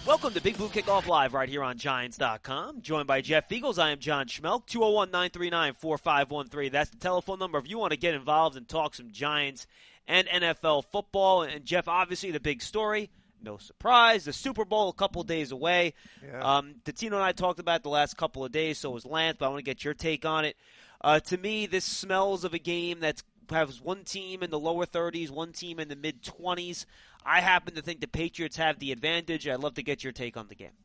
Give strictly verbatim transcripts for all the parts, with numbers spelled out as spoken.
Welcome to Big Blue Kickoff Live right here on Giants dot com. Joined by Jeff Eagles, I am John Schmelk. two oh one, nine three nine, four five one three. That's the telephone number if you want to get involved and talk some Giants and N F L football. And, Jeff, obviously the big story, no surprise, the Super Bowl a couple days away. Yeah. Um, Tatino and I talked about it the last couple of days, so was Lance, but I want to get your take on it. Uh, to me, this smells of a game that has one team in the lower thirties, one team in the mid-twenties. I happen to think the Patriots have the advantage. I'd love to get your take on the game.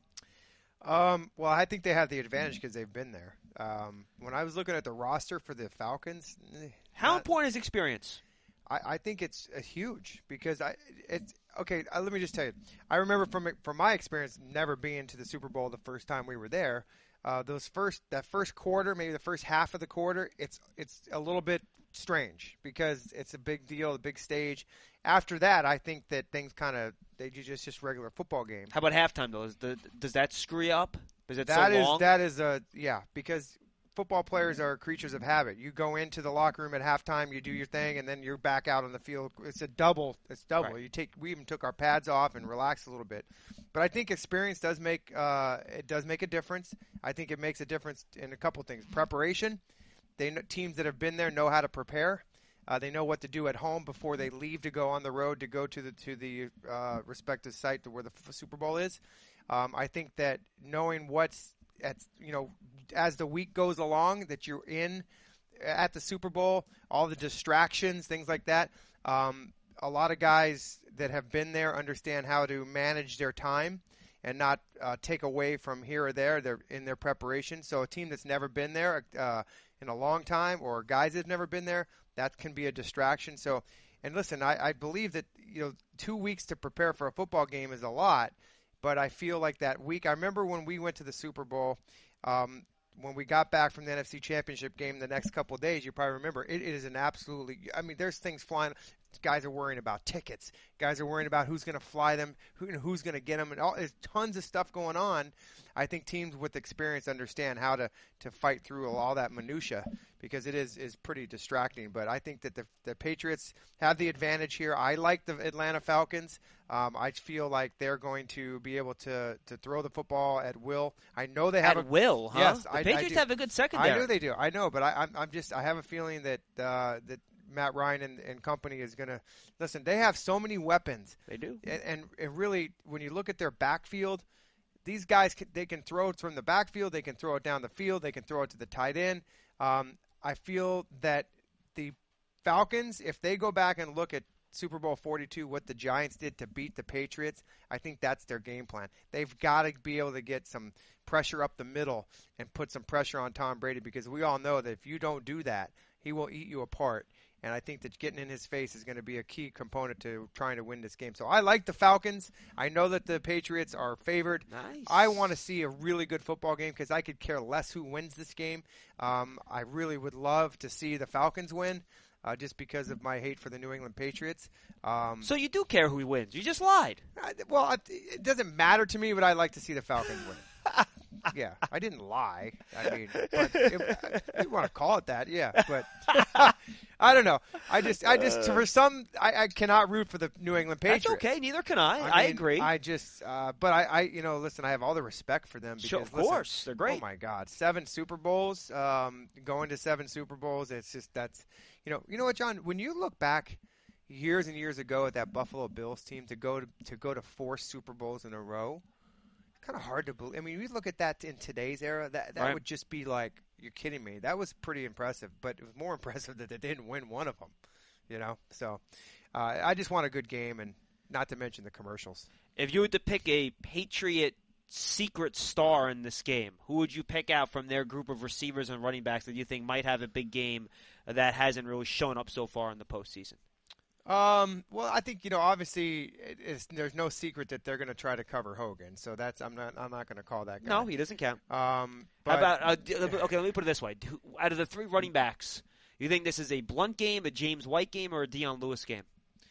Um, well, I think they have the advantage because they've been there. Um, when I was looking at the roster for the Falcons, eh, How not, important is experience? I, I think it's uh, huge because I it's okay. Uh, let me just tell you, I remember from from my experience never being to the Super Bowl the first time we were there. Uh, those first that first quarter, maybe the first half of the quarter, it's it's a little bit strange because it's a big deal, a big stage. After that, I think that things kind of they just just regular football game. How about halftime though? Is the, does that screw you up? Is it That so is long? that is a yeah because football players are creatures of habit. You go into the locker room at halftime, you do your thing, and then you're back out on the field. It's a double. It's double. Right. You take. We even took our pads off and relaxed a little bit. But I think experience does make uh, it does make a difference. I think it makes a difference in a couple things. Preparation. They know, teams that have been there know how to prepare. Uh, they know what to do at home before they leave to go on the road to go to the to the uh, respective site to where the f- Super Bowl is. Um, I think that knowing what's at you know as the week goes along that you're in at the Super Bowl, all the distractions, things like that. Um, a lot of guys that have been there understand how to manage their time and not uh, take away from here or there. They're in their preparation. So a team that's never been there uh, in a long time, or guys that have never been there, that can be a distraction. So, and listen, I, I believe that you know two weeks to prepare for a football game is a lot, but I feel like that week. I remember when we went to the Super Bowl. Um, when we got back from the N F C Championship game the next couple of days, you probably remember, it, it is an absolutely – I mean, there's things flying. Guys are worrying about tickets. Guys are worrying about who's going to fly them, who, who's going to get them. And all, there's tons of stuff going on. I think teams with experience understand how to, to fight through all that minutia because it is, is pretty distracting. But I think that the, the Patriots have the advantage here. I like the Atlanta Falcons. Um, I feel like they're going to be able to, to throw the football at will. I know they have At a will, huh? Yes, the I, Patriots I do. have a good secondary. I know they do. I know, but I, I'm, I'm just I have a feeling that uh, that Matt Ryan and, and company is going to listen. They have so many weapons. They do, and, and it really, when you look at their backfield, these guys can, they can throw it from the backfield. They can throw it down the field. They can throw it to the tight end. Um, I feel that the Falcons, if they go back and look at Super Bowl forty-two, what the Giants did to beat the Patriots, I think that's their game plan. They've got to be able to get some pressure up the middle and put some pressure on Tom Brady because we all know that if you don't do that, he will eat you apart. And I think that getting in his face is going to be a key component to trying to win this game. So I like the Falcons. I know that the Patriots are favored. Nice. I want to see a really good football game because I could care less who wins this game. Um, I really would love to see the Falcons win. Uh, just because of my hate for the New England Patriots. Um, So you do care who wins. You just lied. I, well, I, it doesn't matter to me, but I like to see the Falcons win. Yeah, I didn't lie. I mean, but if, if you want to call it that, yeah. But I don't know. I just, I just, for some, I, I cannot root for the New England Patriots. That's okay. Neither can I. I, I, mean, agree. I just, uh, but I, I, you know, listen. I have all the respect for them because, Sure, of listen, course, they're great. Oh my God, seven Super Bowls. Um, going to seven Super Bowls. It's just that's, you know, you know what, John. When you look back years and years ago at that Buffalo Bills team to go to to go to four Super Bowls in a row, it's kind of hard to believe. I mean, we look at that in today's era. That that Right. would just be like, you're kidding me. That was pretty impressive, but it was more impressive that they didn't win one of them. You know, so uh, I just want a good game, and not to mention the commercials. If you were to pick a Patriot secret star in this game, who would you pick out from their group of receivers and running backs that you think might have a big game that hasn't really shown up so far in the postseason? Um, well, I think you know. Obviously, it is, there's no secret that they're going to try to cover Hogan. So that's I'm not I'm not going to call that guy. No, he doesn't count. Um, How but about uh, d- okay? Let me put it this way: Who- out of the three running backs, you think this is a Blunt game, a James White game, or a Deion Lewis game?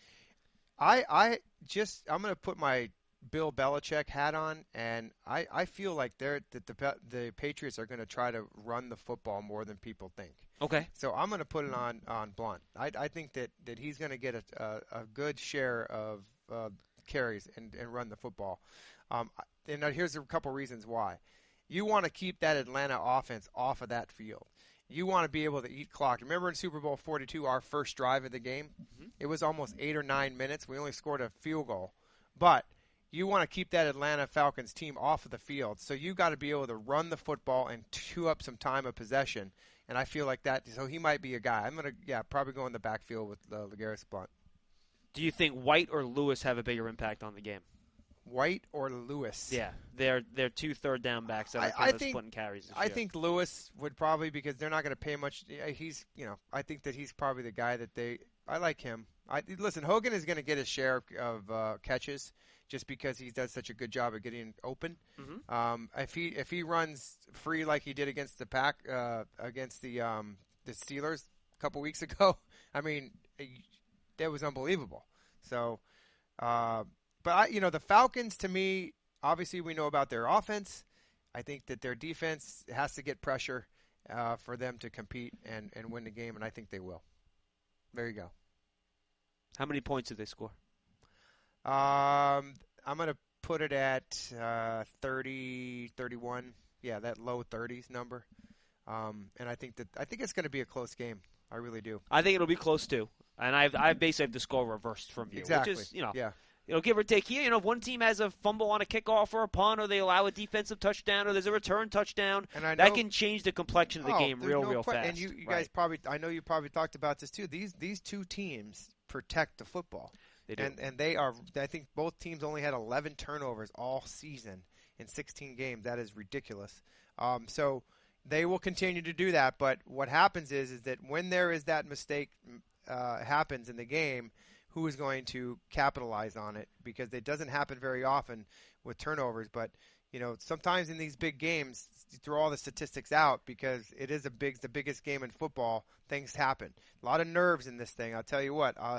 I I just I'm going to put my Bill Belichick hat on, and I, I feel like they're that the the Patriots are going to try to run the football more than people think. Okay. So I'm going to put it on, on Blunt. I, I think that, that he's going to get a, a, a good share of uh, carries and, and run the football. Um, and here's a couple reasons why. You want to keep that Atlanta offense off of that field. You want to be able to eat clock. Remember in Super Bowl forty-two, our first drive of the game? Mm-hmm. It was almost eight or nine minutes. We only scored a field goal. But you want to keep that Atlanta Falcons team off of the field. So you got to be able to run the football and chew up some time of possession. And I feel like that. So he might be a guy. I'm going to, yeah, probably go in the backfield with uh, LeGarrette Blount. Do you think White or Lewis have a bigger impact on the game? White or Lewis? Yeah, they're they're two third down backs that are I, kind I of think, splitting carries this I year. think Lewis would probably, because they're not going to pay much. He's, you know, I think that he's probably the guy that they. I like him. I listen. Hogan is going to get his share of uh, catches just because he does such a good job of getting open. Mm-hmm. Um, if he if he runs free like he did against the pack uh, against the um, the Steelers a couple weeks ago, I mean, that was unbelievable. So. Uh, But, I, you know, the Falcons, to me, obviously we know about their offense. I think that their defense has to get pressure uh, for them to compete and, and win the game, and I think they will. There you go. How many points did they score? Um, I'm going to put it at uh, thirty, thirty-one. Yeah, that low thirties number. Um, and I think that I think it's going to be a close game. I really do. I think it'll be close, too. And I've, I've basically have the score reversed from you. Exactly. Which is, you know. Yeah. You know, give or take here, you know, if one team has a fumble on a kickoff or a punt, or they allow a defensive touchdown, or there's a return touchdown, and I know, that can change the complexion of the oh, game real, no real que- fast. And you, you right. guys probably, I know you probably talked about this too. These these two teams protect the football. They do. And, and they are, I think both teams only had eleven turnovers all season in sixteen games. That is ridiculous. Um, so they will continue to do that. But what happens is, is that when there is that mistake uh, happens in the game, who is going to capitalize on it? Because it doesn't happen very often with turnovers. But, you know, sometimes in these big games, you throw all the statistics out because it is a big, the biggest game in football. Things happen. A lot of nerves in this thing. I'll tell you what. Uh,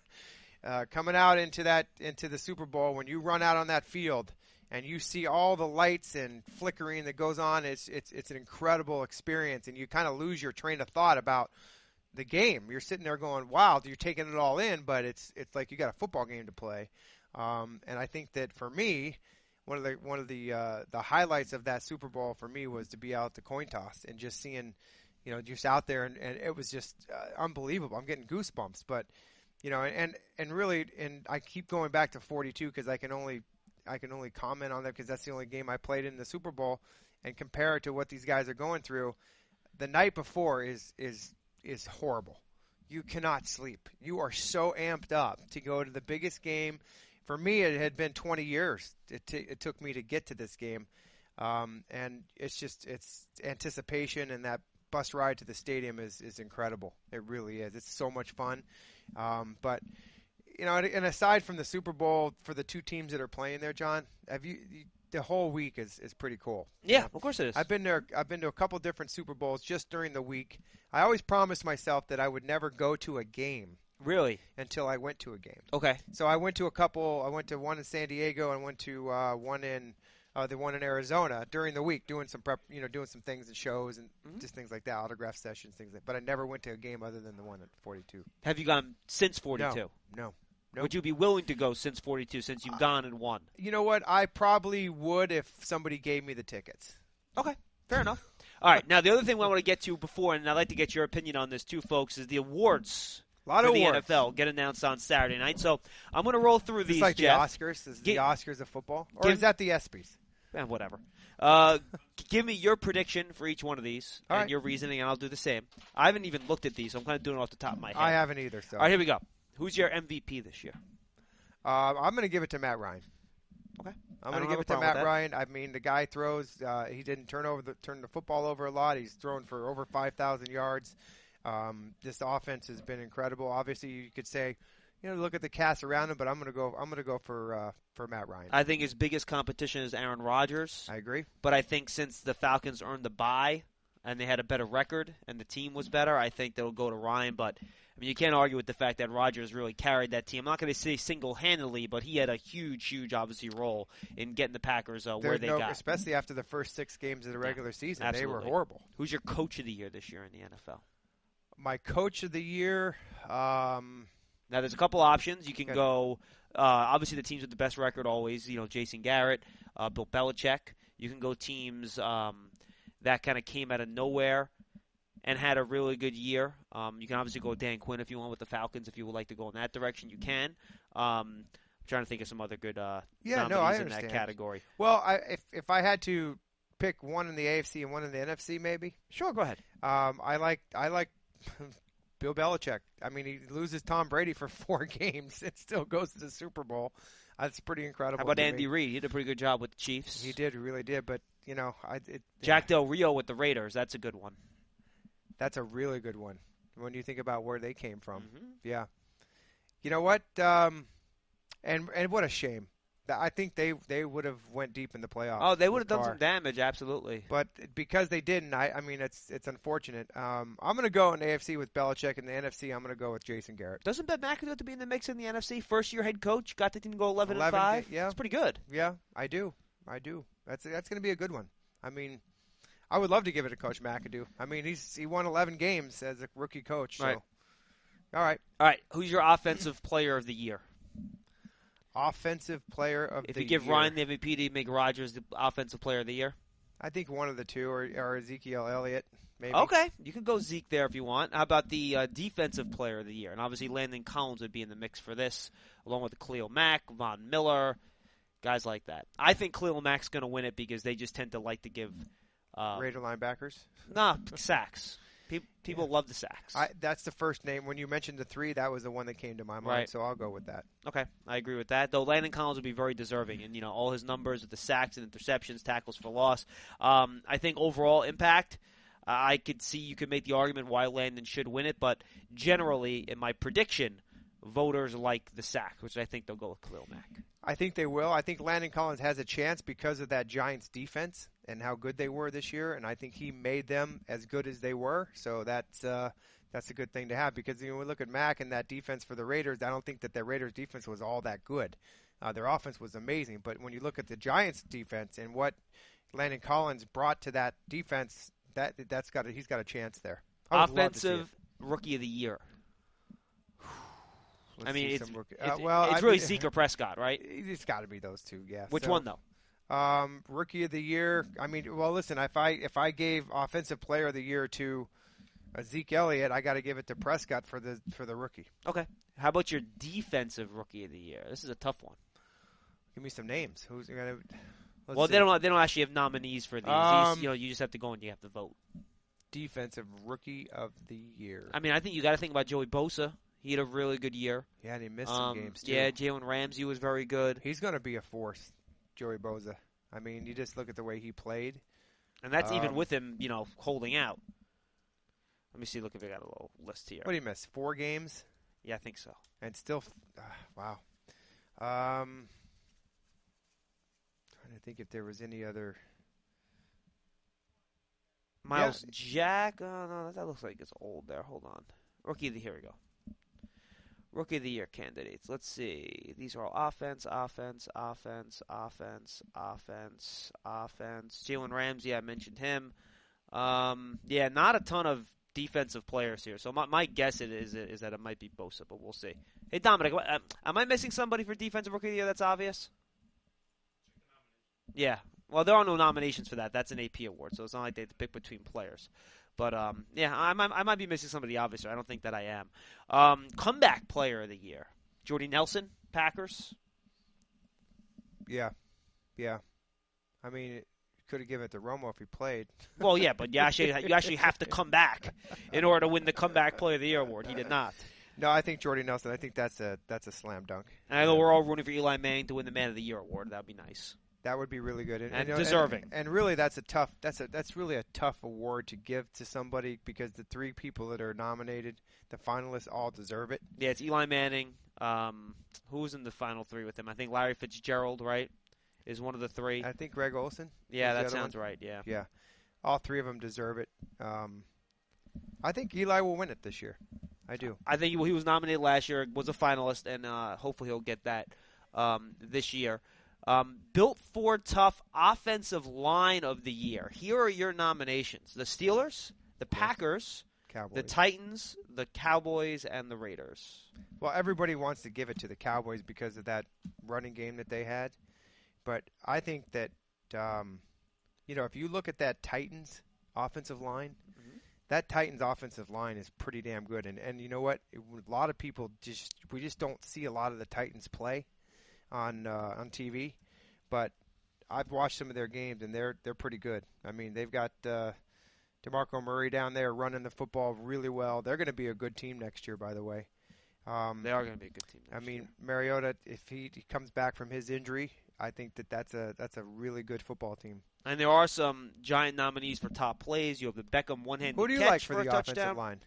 uh, coming out into that into the Super Bowl, when you run out on that field and you see all the lights and flickering that goes on, it's it's it's an incredible experience, and you kind of lose your train of thought about the game. You're sitting there going, wow, you're taking it all in, but it's it's like you got a football game to play. Um, and I think that for me, one of the one of the uh, the highlights of that Super Bowl for me was to be out at the coin toss and just seeing, you know, just out there, and, and it was just uh, unbelievable. I'm getting goosebumps, but you know, and and really, and I keep going back to forty-two because I can only I can only comment on that because that's the only game I played in the Super Bowl, and compare it to what these guys are going through. The night before is is is horrible. You cannot sleep. You are so amped up to go to the biggest game. For me, it had been twenty years. It, t- it took me to get to this game. Um, and it's just, it's anticipation, and that bus ride to the stadium is, is incredible. It really is. It's so much fun. Um, but, you know, and aside from the Super Bowl, for the two teams that are playing there, John, have you, you the whole week is, is pretty cool. Yeah, you know? Of course it is. I've been there. I've been to a couple different Super Bowls just during the week. I always promised myself that I would never go to a game. Really? Until I went to a game. Okay. So I went to a couple. I went to one in San Diego and went to uh, one in uh, the one in Arizona during the week, doing some prep, you know, doing some things and shows and mm-hmm. just things like that, autograph sessions, things like. But I never went to a game other than the one at forty-two. Have you gone since forty-two? No. No. Nope. Would you be willing to go since forty-two, since you've gone and won? You know what? I probably would if somebody gave me the tickets. Okay, fair enough. All right, now the other thing I want to get to before, and I'd like to get your opinion on this too, folks, is the awards A lot for of the awards. N F L get announced on Saturday night. So I'm going to roll through Is this these, like Jeff. the Oscars? Is Give, the Oscars of football? Or give, is that the ESPYs? Eh, whatever. Uh, give me your prediction for each one of these All and right. your reasoning, and I'll do the same. I haven't even looked at these, so I'm kind of doing it off the top of my head. I haven't either. So. All right, here we go. Who's your M V P this year? Uh, I'm going to give it to Matt Ryan. Okay. I'm going to give it to Matt Ryan. I mean, the guy throws. Uh, he didn't turn over the turn the football over a lot. He's thrown for over five thousand yards. Um, this offense has been incredible. Obviously, you could say, you know, look at the cast around him, but I'm going to go. I'm going to go for uh, for Matt Ryan. I think his biggest competition is Aaron Rodgers. I agree. But I think since the Falcons earned the bye and they had a better record and the team was better, I think that'll go to Ryan. But I mean, you can't argue with the fact that Rodgers really carried that team. I'm not going to say single-handedly, but he had a huge, huge, obviously, role in getting the Packers uh, where they no, got. Especially after the first six games of the regular yeah, season. absolutely. They were horrible. Who's your coach of the year this year in the N F L? My coach of the year, um, Now, there's a couple options. You can Good. go, uh, obviously, the teams with the best record always, you know, Jason Garrett, uh, Bill Belichick. You can go teams um, that kind of came out of nowhere and had a really good year. Um, you can obviously go Dan Quinn if you want with the Falcons. If you would like to go in that direction, you can. Um, I'm trying to think of some other good uh, Yeah, nominees no, I in understand. that category. Well, I, if if I had to pick one in the A F C and one in the N F C, maybe. Sure, go ahead. Um, I like I like Bill Belichick. I mean, he loses Tom Brady for four games and still goes to the Super Bowl. That's pretty incredible. How about to Andy me. Reid? He did a pretty good job with the Chiefs. He did, he really did. But you know, I it, Jack Del Rio with the Raiders. That's a good one. That's a really good one when you think about where they came from. Mm-hmm. Yeah. You know what? Um, and and what a shame. I think they they would have went deep in the playoffs. Oh, they would with have done Carr. some damage, absolutely. But because they didn't, I, I mean, it's it's unfortunate. Um, I'm going to go in the A F C with Belichick. In the N F C, I'm going to go with Jason Garrett. Doesn't Ben McAdoo have to be in the mix in the N F C? First year head coach, got the team to go eleven, eleven and five. ga- yeah. That's pretty good. Yeah, I do. I do. That's that's going to be a good one. I mean, I would love to give it to Coach McAdoo. I mean, he's he won eleven games as a rookie coach. So. Right. All right. All right, who's your offensive player of the year? Offensive player of If the you give year. Ryan the M V P, do you make Rodgers the offensive player of the year? I think one of the two, or, or Ezekiel Elliott, maybe. Okay, you can go Zeke there if you want. How about the uh, defensive player of the year? And obviously Landon Collins would be in the mix for this, along with Khalil Mack, Von Miller, guys like that. I think Khalil Mack's going to win it because they just tend to like to give uh, Raider linebackers. nah sacks. People, people Yeah. love the sacks. I, that's the first name. When you mentioned the three, that was the one that came to my mind, Right. so I'll go with that. Okay, I agree with that. Though Landon Collins would be very deserving, and you know all his numbers with the sacks and interceptions, tackles for loss. Um, I think overall impact, uh, I could see you could make the argument why Landon should win it, but generally, in my prediction, voters like the sacks, which I think they'll go with Khalil Mack. I think they will. I think Landon Collins has a chance because of that Giants defense and how good they were this year, and I think he made them as good as they were. So that's uh, that's a good thing to have because you know, we look at Mack and that defense for the Raiders. I don't think that the Raiders defense was all that good. Uh, their offense was amazing, but when you look at the Giants defense and what Landon Collins brought to that defense, that that's got a, he's got a chance there. I would love to see it. Offensive rookie of the year. Let's I mean, see it's, some rookie- it's, uh, well, it's I really mean- Zeke or Prescott, right? It's got to be those two, yeah. Which So, one though? Um, rookie of the year. I mean, well, listen. If I if I gave offensive player of the year to uh, Zeke Elliott, I got to give it to Prescott for the for the rookie. Okay. How about your defensive rookie of the year? This is a tough one. Give me some names. Who's gonna? Let's well, see. they don't. They don't actually have nominees for these. These- Um, you know, you just have to go and you have to vote. Defensive rookie of the year. I mean, I think you got to think about Joey Bosa. He had a really good year. Yeah, and he missed Um, some games too. yeah, Jalen Ramsey was very good, He's gonna be a force, Joey Bosa. I mean, you just look at the way he played. and that's even Um, with him, you know, holding out. Let me see. Look if I got a little list here. What did he miss? Four games, Yeah, I think so. and still. Uh, wow. Um, trying to think if there was any other. Miles Jack. Oh no, that looks like it's old there. Hold on. Rookie of the here we go. Rookie of the year candidates. Let's see. These are all offense, offense, offense, offense, offense, offense. Jalen Ramsey, I mentioned him. Um, yeah, not a ton of defensive players here. So my, my guess it is is that it might be Bosa, but we'll see. Hey Dominic, am am I missing somebody for defensive rookie of the year that's obvious? Yeah. Well, there are no nominations for that. That's an A P award, so it's not like they have to pick between players. But, um, yeah, I might, I might be missing somebody obvious. I don't think that I am. Um, comeback player of the year. Jordy Nelson, Packers. Yeah, yeah. I mean, you could have given it to Romo if he played. Well, yeah, but you actually, you actually have to come back in order to win the comeback player of the year award. He did not. No, I think Jordy Nelson. I think that's a that's a slam dunk. And I know we're all rooting for Eli Manning to win the Man of the Year award. That would be nice. That would be really good, And you know, deserving. And, and really, that's a tough. That's a that's really a tough award to give to somebody because the three people that are nominated, the finalists, all deserve it. Yeah, it's Eli Manning. Um, who's in the final three with him? I think Larry Fitzgerald, right, is one of the three. I think Greg Olson. Yeah, is the that other sounds one. right. Yeah. Yeah, all three of them deserve it. Um, I think Eli will win it this year. I do. I think he, he was nominated last year, was a finalist, and uh, hopefully he'll get that um, this year. Um, Built Ford Tough Offensive Line of the Year. Here are your nominations: the Steelers, the Packers, Cowboys. The Titans, the Cowboys, and the Raiders. Well, everybody wants to give it to the Cowboys because of that running game that they had. But I think that, um, you know, if you look at that Titans offensive line, mm-hmm. that Titans offensive line is pretty damn good. And, and you know what? It, a lot of people just – we just don't see a lot of the Titans play on uh, on T V. But I've watched some of their games, and they're they're pretty good. I mean, they've got uh, DeMarco Murray down there running the football really well. They're going to be a good team next year, by the way. Um, they are going to be a good team next I mean, year. Mariota, if he, he comes back from his injury, I think that that's a that's a really good football team. And there are some Giant nominees for top plays. You have the Beckham one-handed Who do you catch like for, for the a touchdown. offensive line?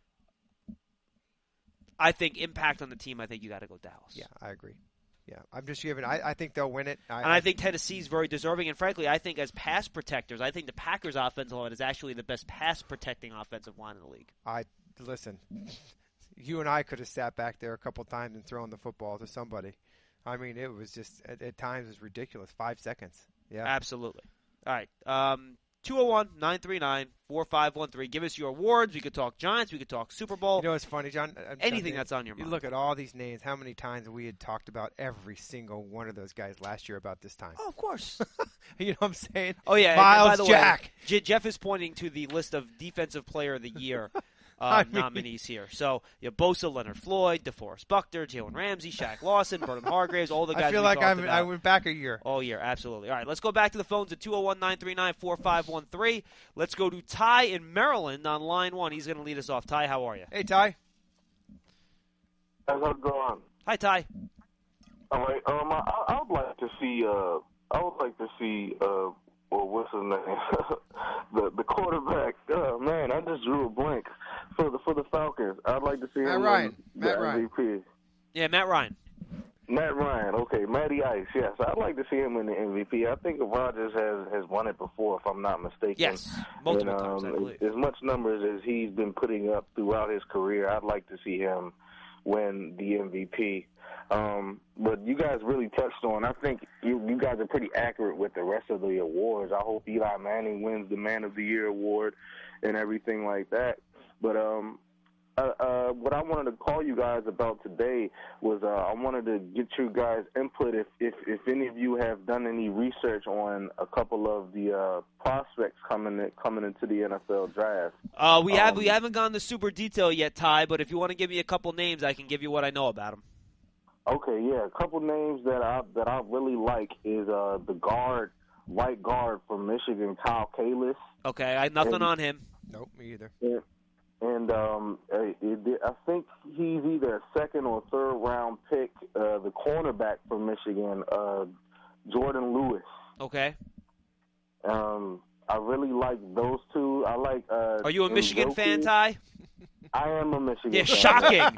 I think impact on the team. I think you got to go Dallas. Yeah, I agree. Yeah, I'm just giving. I, I think they'll win it. I, and I think Tennessee's very deserving. And frankly, I think as pass protectors, I think the Packers' offensive line is actually the best pass protecting offensive line in the league. I listen. You and I could have sat back there a couple times and thrown the football to somebody. I mean, it was just at, at times it was ridiculous. Five seconds. Yeah, absolutely. All right. Um, two oh one, nine three nine, four five one three. Give us your awards. We could talk Giants. We could talk Super Bowl. You know what's funny, John? I'm, Anything I'm, that's on your mind. You look at all these names. How many times we had talked about every single one of those guys last year about this time? Oh, of course. You know what I'm saying? Oh, yeah. Miles by the Jack. Way, J- Jeff is pointing to the list of Defensive Player of the Year uh, mean, nominees here. So, you have Bosa, Leonard Floyd, DeForest Buckner, Jalen Ramsey, Shaq Lawson, Vernon Hargraves, all the guys I feel we like talked I'm, about. I went back a year. All year, absolutely. All right, let's go back to the phones at two oh one, nine three nine, four five one three. Let's go to Ty in Maryland on line one. He's going to lead us off. Ty, how are you? Hey, Ty. How's it going? Hi, Ty. All right. Um, I, I would like to see. Uh, I would like to see. Uh, well, what's his name? the the quarterback. Oh man, I just drew a blank for the for the Falcons. I'd like to see Matt him Ryan. win Matt the Ryan. M V P. Yeah, Matt Ryan. Matt Ryan. Okay, Matty Ice. Yes, I'd like to see him in the M V P. I think Rodgers has has won it before, if I'm not mistaken. Yes, multiple and, um, times, I believe. As much numbers as he's been putting up throughout his career, I'd like to see him win the M V P. Um, but you guys really touched on, I think you, you guys are pretty accurate with the rest of the awards. I hope Eli Manning wins the Man of the Year award and everything like that. But um, uh, uh, what I wanted to call you guys about today was uh, I wanted to get you guys' input if, if, if any of you have done any research on a couple of the uh, prospects coming in, coming into the N F L draft. Uh, we have um, we haven't gone to super detail yet, Ty. But if you want to give me a couple names, I can give you what I know about them. Okay, yeah, a couple names that I that I really like is uh, the guard, right guard from Michigan, Kyle Kalis. Okay, I have nothing and, on him. Nope, me either. And, and um, it, it, I think he's either a second or third round pick. Uh, the cornerback from Michigan, uh, Jordan Lewis. Okay. Um, I really like those two. I like. Uh, Are you a Michigan Njoku. fan, Ty? I am a Michigan Yeah, fan. shocking.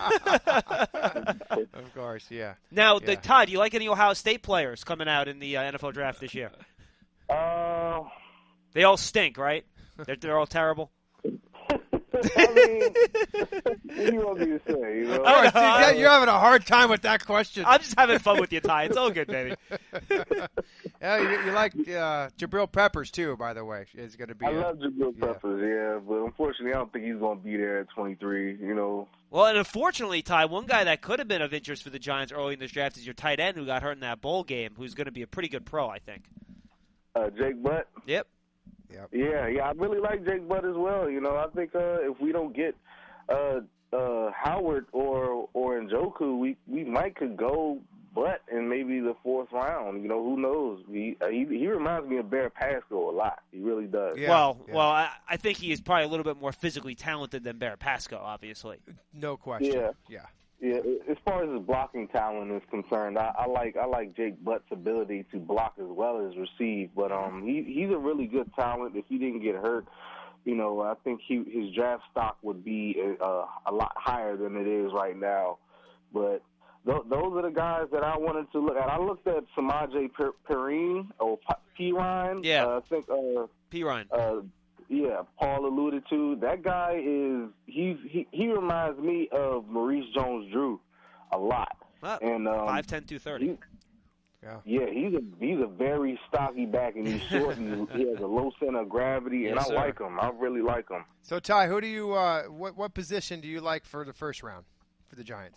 Of course, yeah. Now, Yeah. the, Ty, do you like any Ohio State players coming out in the uh, N F L draft this year? Uh, They all stink, right? They're, they're all terrible. I mean, what do you want me to say? You know? I Oh, know, dude, you're having a hard time with that question. I'm just having fun with you, Ty. It's all good, baby. Yeah, you, you like uh, Jabril Peppers too, by the way. Is going to be. I a- love Jabril yeah. Peppers, yeah, but unfortunately, I don't think he's going to be there at twenty-three. You know, Well, and unfortunately, Ty, one guy that could have been of interest for the Giants early in this draft is your tight end who got hurt in that bowl game, who's going to be a pretty good pro, I think. uh, Jake Butt. Yep. Yeah, yeah, I really like Jake Butt as well. You know, I think uh, if we don't get uh, uh, Howard or or Njoku, we we might could go Butt in maybe the fourth round. You know, who knows? He uh, he, he reminds me of Bear Pasco a lot. He really does. Yeah, well, yeah. well, I, I think he is probably a little bit more physically talented than Bear Pasco, obviously. No question. Yeah. Yeah. Yeah, as far as his blocking talent is concerned, I, I like I like Jake Butt's ability to block as well as receive. But um, he he's a really good talent. If he didn't get hurt, you know, I think he his draft stock would be uh, a lot higher than it is right now. But th- those are the guys that I wanted to look at. I looked at Samaje Perine or P. Ryan. Yeah. Uh, I think. Uh, P. Ryan. uh, Yeah, Paul alluded to. That guy is he's he, he reminds me of Maurice Jones-Drew a lot. Well, and um, five ten, two thirty. he- Yeah. Yeah, he's a he's a very stocky back, and he's short, and he has a low center of gravity, and Yes, I sir. like him. I really like him. So, Ty, who do you uh, what what position do you like for the first round for the Giants?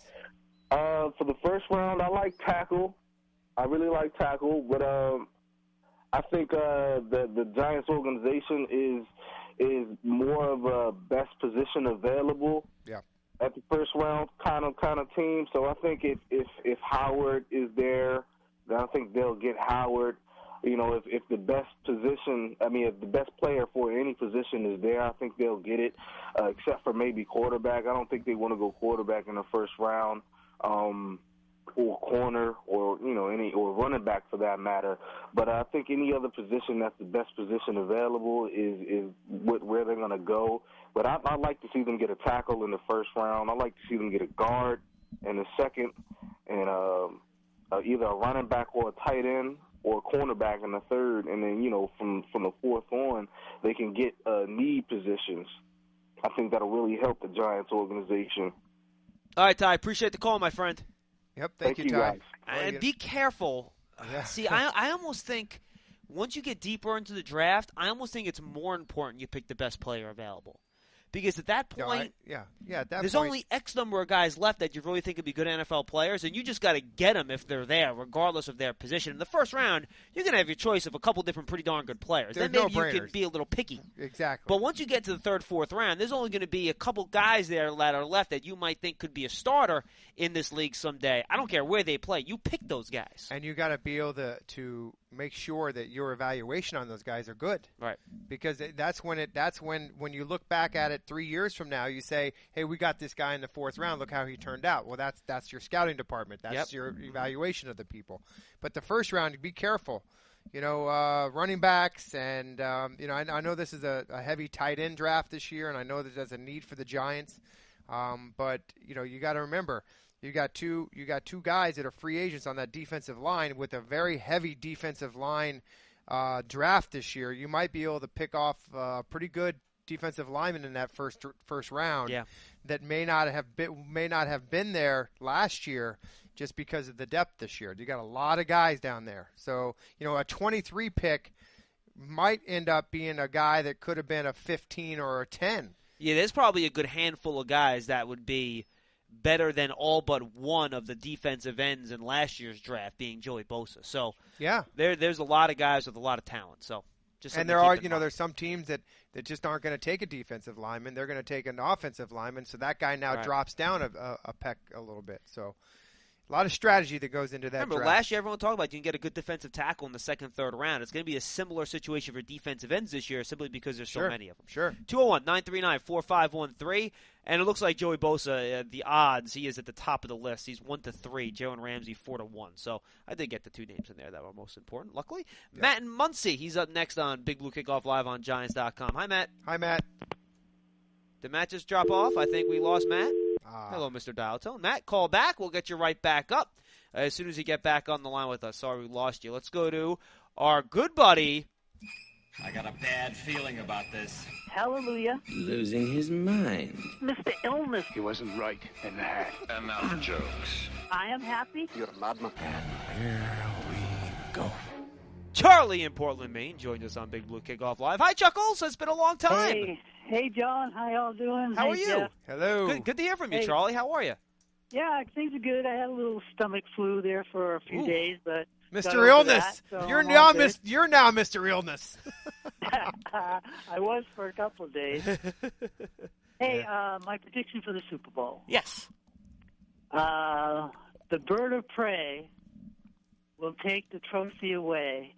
Uh, for the first round, I like tackle. I really like tackle, but um, I think uh, the the Giants organization is is more of a best position available. Yeah. At the first round kind of kind of team. So I think if if if Howard is there, then I think they'll get Howard. You know, if if the best position, I mean, if the best player for any position is there, I think they'll get it. Uh, except for maybe quarterback. I don't think they want to go quarterback in the first round, um, or corner, or you know, any or running back for that matter. But I think any other position that's the best position available is is what, where they're going to go. But I, I'd like to see them get a tackle in the first round. I'd like to see them get a guard in the second, and uh, uh, either a running back or a tight end or a cornerback in the third. And then, you know, from, from the fourth on, they can get uh, need positions. I think that'll really help the Giants organization. All right, Ty, appreciate the call, my friend. Yep, thank, Thank you, you, Ty. guys. And be careful. Yeah. See, I I almost think once you get deeper into the draft, I almost think it's more important you pick the best player available. Because at that Yeah, point, I- yeah, yeah. At that there's point, only X number of guys left that you really think would be good N F L players, and you just got to get them if they're there, regardless of their position. In the first round, you're going to have your choice of a couple different pretty darn good players. There's then maybe you no-brainers. can be a little picky. exactly. But once you get to the third, fourth round, there's only going to be a couple guys there that are left that you might think could be a starter in this league someday. I don't care where they play. You pick those guys. And you got to be able to to make sure that your evaluation on those guys are good. Right. Because it- that's when it that's when when you look back at it three years from now, you say, "Hey, we got this guy in the fourth round. Look how he turned out." Well, that's that's your scouting department. That's Yep. your evaluation of the people. But the first round, be careful. You know, uh, running backs, and um, you know, I, I know this is a, a heavy tight end draft this year, and I know that there's a need for the Giants. Um, but you know, you got to remember, you got two you got two guys that are free agents on that defensive line with a very heavy defensive line uh, draft this year. You might be able to pick off uh, pretty good defensive linemen in that first first round. Yeah. That may not have been may not have been there last year just because of the depth this year. You got a lot of guys down there. So, you know, a twenty-three pick might end up being a guy that could have been a fifteen or a ten. Yeah, there's probably a good handful of guys that would be better than all but one of the defensive ends in last year's draft, being Joey Bosa. So Yeah. there, there's a lot of guys with a lot of talent. So just something And there to keep are, in you know, mind. there's some teams that, that just aren't going to take a defensive lineman. They're going to take an offensive lineman. So that guy now Right. drops down a, a, a peck a little bit. So a lot of strategy that goes into that Remember, draft. last year everyone talked about you can get a good defensive tackle in the second, third round. It's going to be a similar situation for defensive ends this year simply because there's Sure. so many of them. Sure. two oh one, nine three nine, four five one three. And it looks like Joey Bosa, uh, the odds, he is at the top of the list. He's one to three. Jalen Ramsey four to one. So I did get the two names in there that were most important. Luckily, Yeah. Matt and Muncie. He's up next on Big Blue Kickoff Live on Giants dot com. Hi, Matt. Hi, Matt. Did Matt just drop off? I think we lost Matt. Ah. Hello, Mister Dial Tone. Matt, call back. We'll get you right back up uh, as soon as you get back on the line with us. Sorry we lost you. Let's go to our good buddy. I got a bad feeling about this. Hallelujah. Losing his mind. Mister Illness, He wasn't right in that. And now the jokes. I am happy. You're a madman. Charlie in Portland, Maine, joined us on Big Blue Kickoff Live. Hi, Chuckles. It's been a long time. Hey, hey, John. How y'all doing? How Hey, are you? Jeff. Hello. Good, good to hear from you, Hey. Charlie. How are you? Yeah, things are good. I had a little stomach flu there for a few Ooh. days, but got Mister over Illness. that, so you're I'm now all good. Miss you're now Mister Illness. I was for a couple of days. Hey, uh, my prediction for the Super Bowl. Yes. Uh, the bird of prey will take the trophy away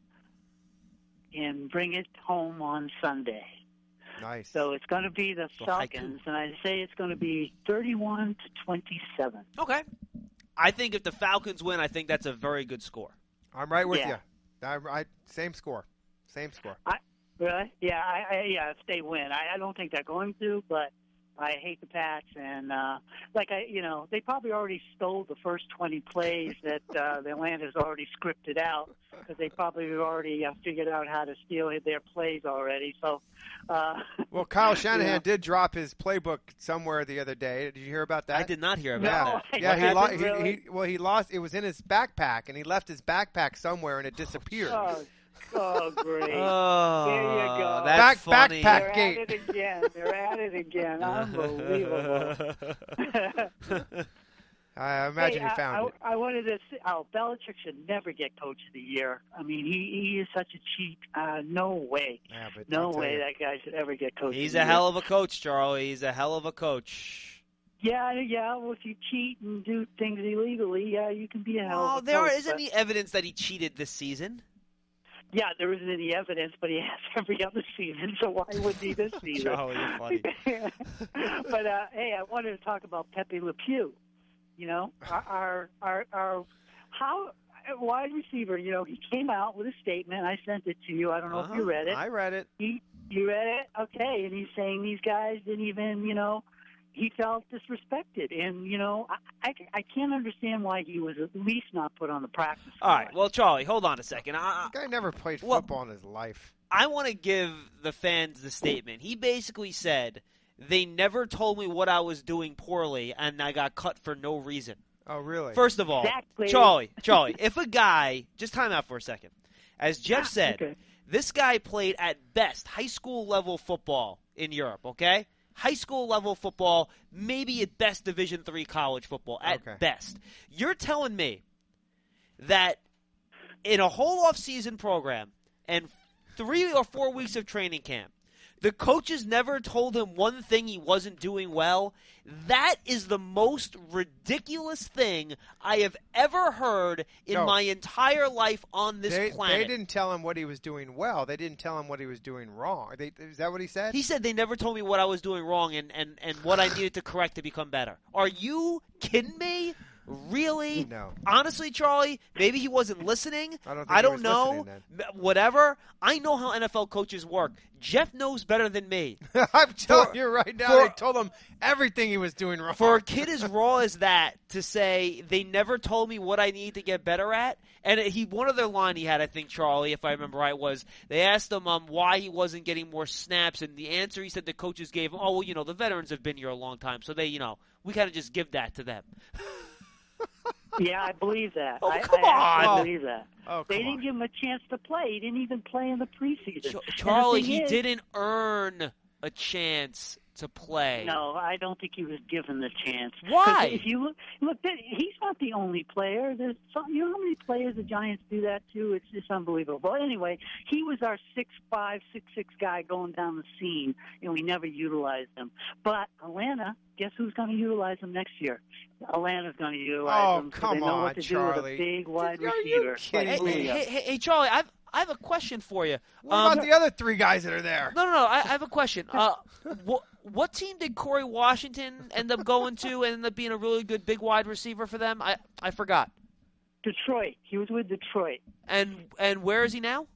and bring it home on Sunday. Nice. So it's going to be the So Falcons, and I say it's going to be thirty-one to twenty-seven. Okay. I think if the Falcons win, I think that's a very good score. I'm right with Yeah. you. I, I same score. Same score. Really? Yeah, I, I, yeah. If they win, I, I don't think they're going to, but I hate the Pats, and uh, like I, you know, they probably already stole the first twenty plays that uh, the Atlanta's already scripted out because they probably have already uh, figured out how to steal their plays already. So, uh, well, Kyle Shanahan yeah. did drop his playbook somewhere the other day. Did you hear about that? I did not hear No, about I that. Yeah, he, lo- didn't he, really. he well he lost. It was in his backpack, and he left his backpack somewhere, and it disappeared. Oh, oh, great! Oh, There you go. That's Back- funny. backpack. They're gate. at it again. They're at it again. Unbelievable. I imagine hey, he found I, it. I, I wanted to say, oh, Belichick should never get Coach of the Year. I mean, he, he is such a cheat. Uh, no way. Yeah, but No I'll tell way you. that guy should ever get Coach He's of the a Year. hell of a coach, Charlie. He's a hell of a coach. Yeah, yeah. Well, if you cheat and do things illegally, yeah, you can be a hell Well, of a there coach. isn't but- any evidence that he cheated this season. Yeah, there isn't any evidence, but he has every other season, so why wouldn't he this season? Charlie, you're funny. But, uh, hey, I wanted to talk about Pepe Le Pew. You know, our, our, our, how, wide receiver, you know, he came out with a statement. I sent it to you. I don't know Uh-huh. if you read it. I read it. He, you read it? Okay. And he's saying these guys didn't even, you know, he felt disrespected. And, you know, I, I, I can't understand why he was at least not put on the practice squad. All right. Well, Charlie, hold on a second. I, This guy never played Well- football in his life. I want to give the fans the statement. He basically said, they never told me what I was doing poorly, and I got cut for no reason. Oh, really? First of all, Exactly. Charlie, Charlie, if a guy, just time out for a second. As Jeff said, Okay. this guy played at best high school level football in Europe, okay? High school level football, maybe at best Division three college football, at Okay. best. You're telling me that in a whole off-season program and three or four weeks of training camp, the coaches never told him one thing he wasn't doing well? That is the most ridiculous thing I have ever heard in No. my entire life on this they, planet. they didn't tell him what he was doing well. They didn't tell him what he was doing wrong. They, is that what he said? He said they never told me what I was doing wrong and, and, and what I needed to correct to become better. Are you kidding me? Really? No. Honestly, Charlie, maybe he wasn't listening. I don't think I he don't was know. listening M- Whatever. I know how N F L coaches work. Jeff knows better than me. I'm telling For- you right now, for- they told him everything he was doing wrong. For a kid as raw as that to say they never told me what I need to get better at, and he one other line he had, I think, Charlie, if I remember right, was they asked him um, why he wasn't getting more snaps, and the answer he said the coaches gave him, oh, well, you know, the veterans have been here a long time, so they, you know, we kind of just give that to them. Yeah, I believe that. Oh, I, come I, on. I believe that. Oh, They come didn't on. give him a chance to play. He didn't even play in the preseason. Ch- And the Charlie, thing he is- didn't earn a chance to play. No, I don't think he was given the chance. 'Cause Why? If you look, look, that- he's not the only player. There's some, you know how many players the Giants do that to? It's just unbelievable. But anyway, he was our six five, six six guy going down the scene, and we never utilized him. But Atlanta, guess who's going to utilize him next year? Atlanta's going to utilize Oh, him. 'cause come they know on, what to do Charlie. with a big wide Are you receiver. kidding like Hey, me? Julio. hey, hey, hey, Charlie, I've, I have a question for you. What Um, about the other three guys that are there? No, no, no. I, I have a question. Uh, what, what team did Corey Washington end up going to and end up being a really good big wide receiver for them? I, I forgot. Detroit. He was with Detroit. And and where is he now?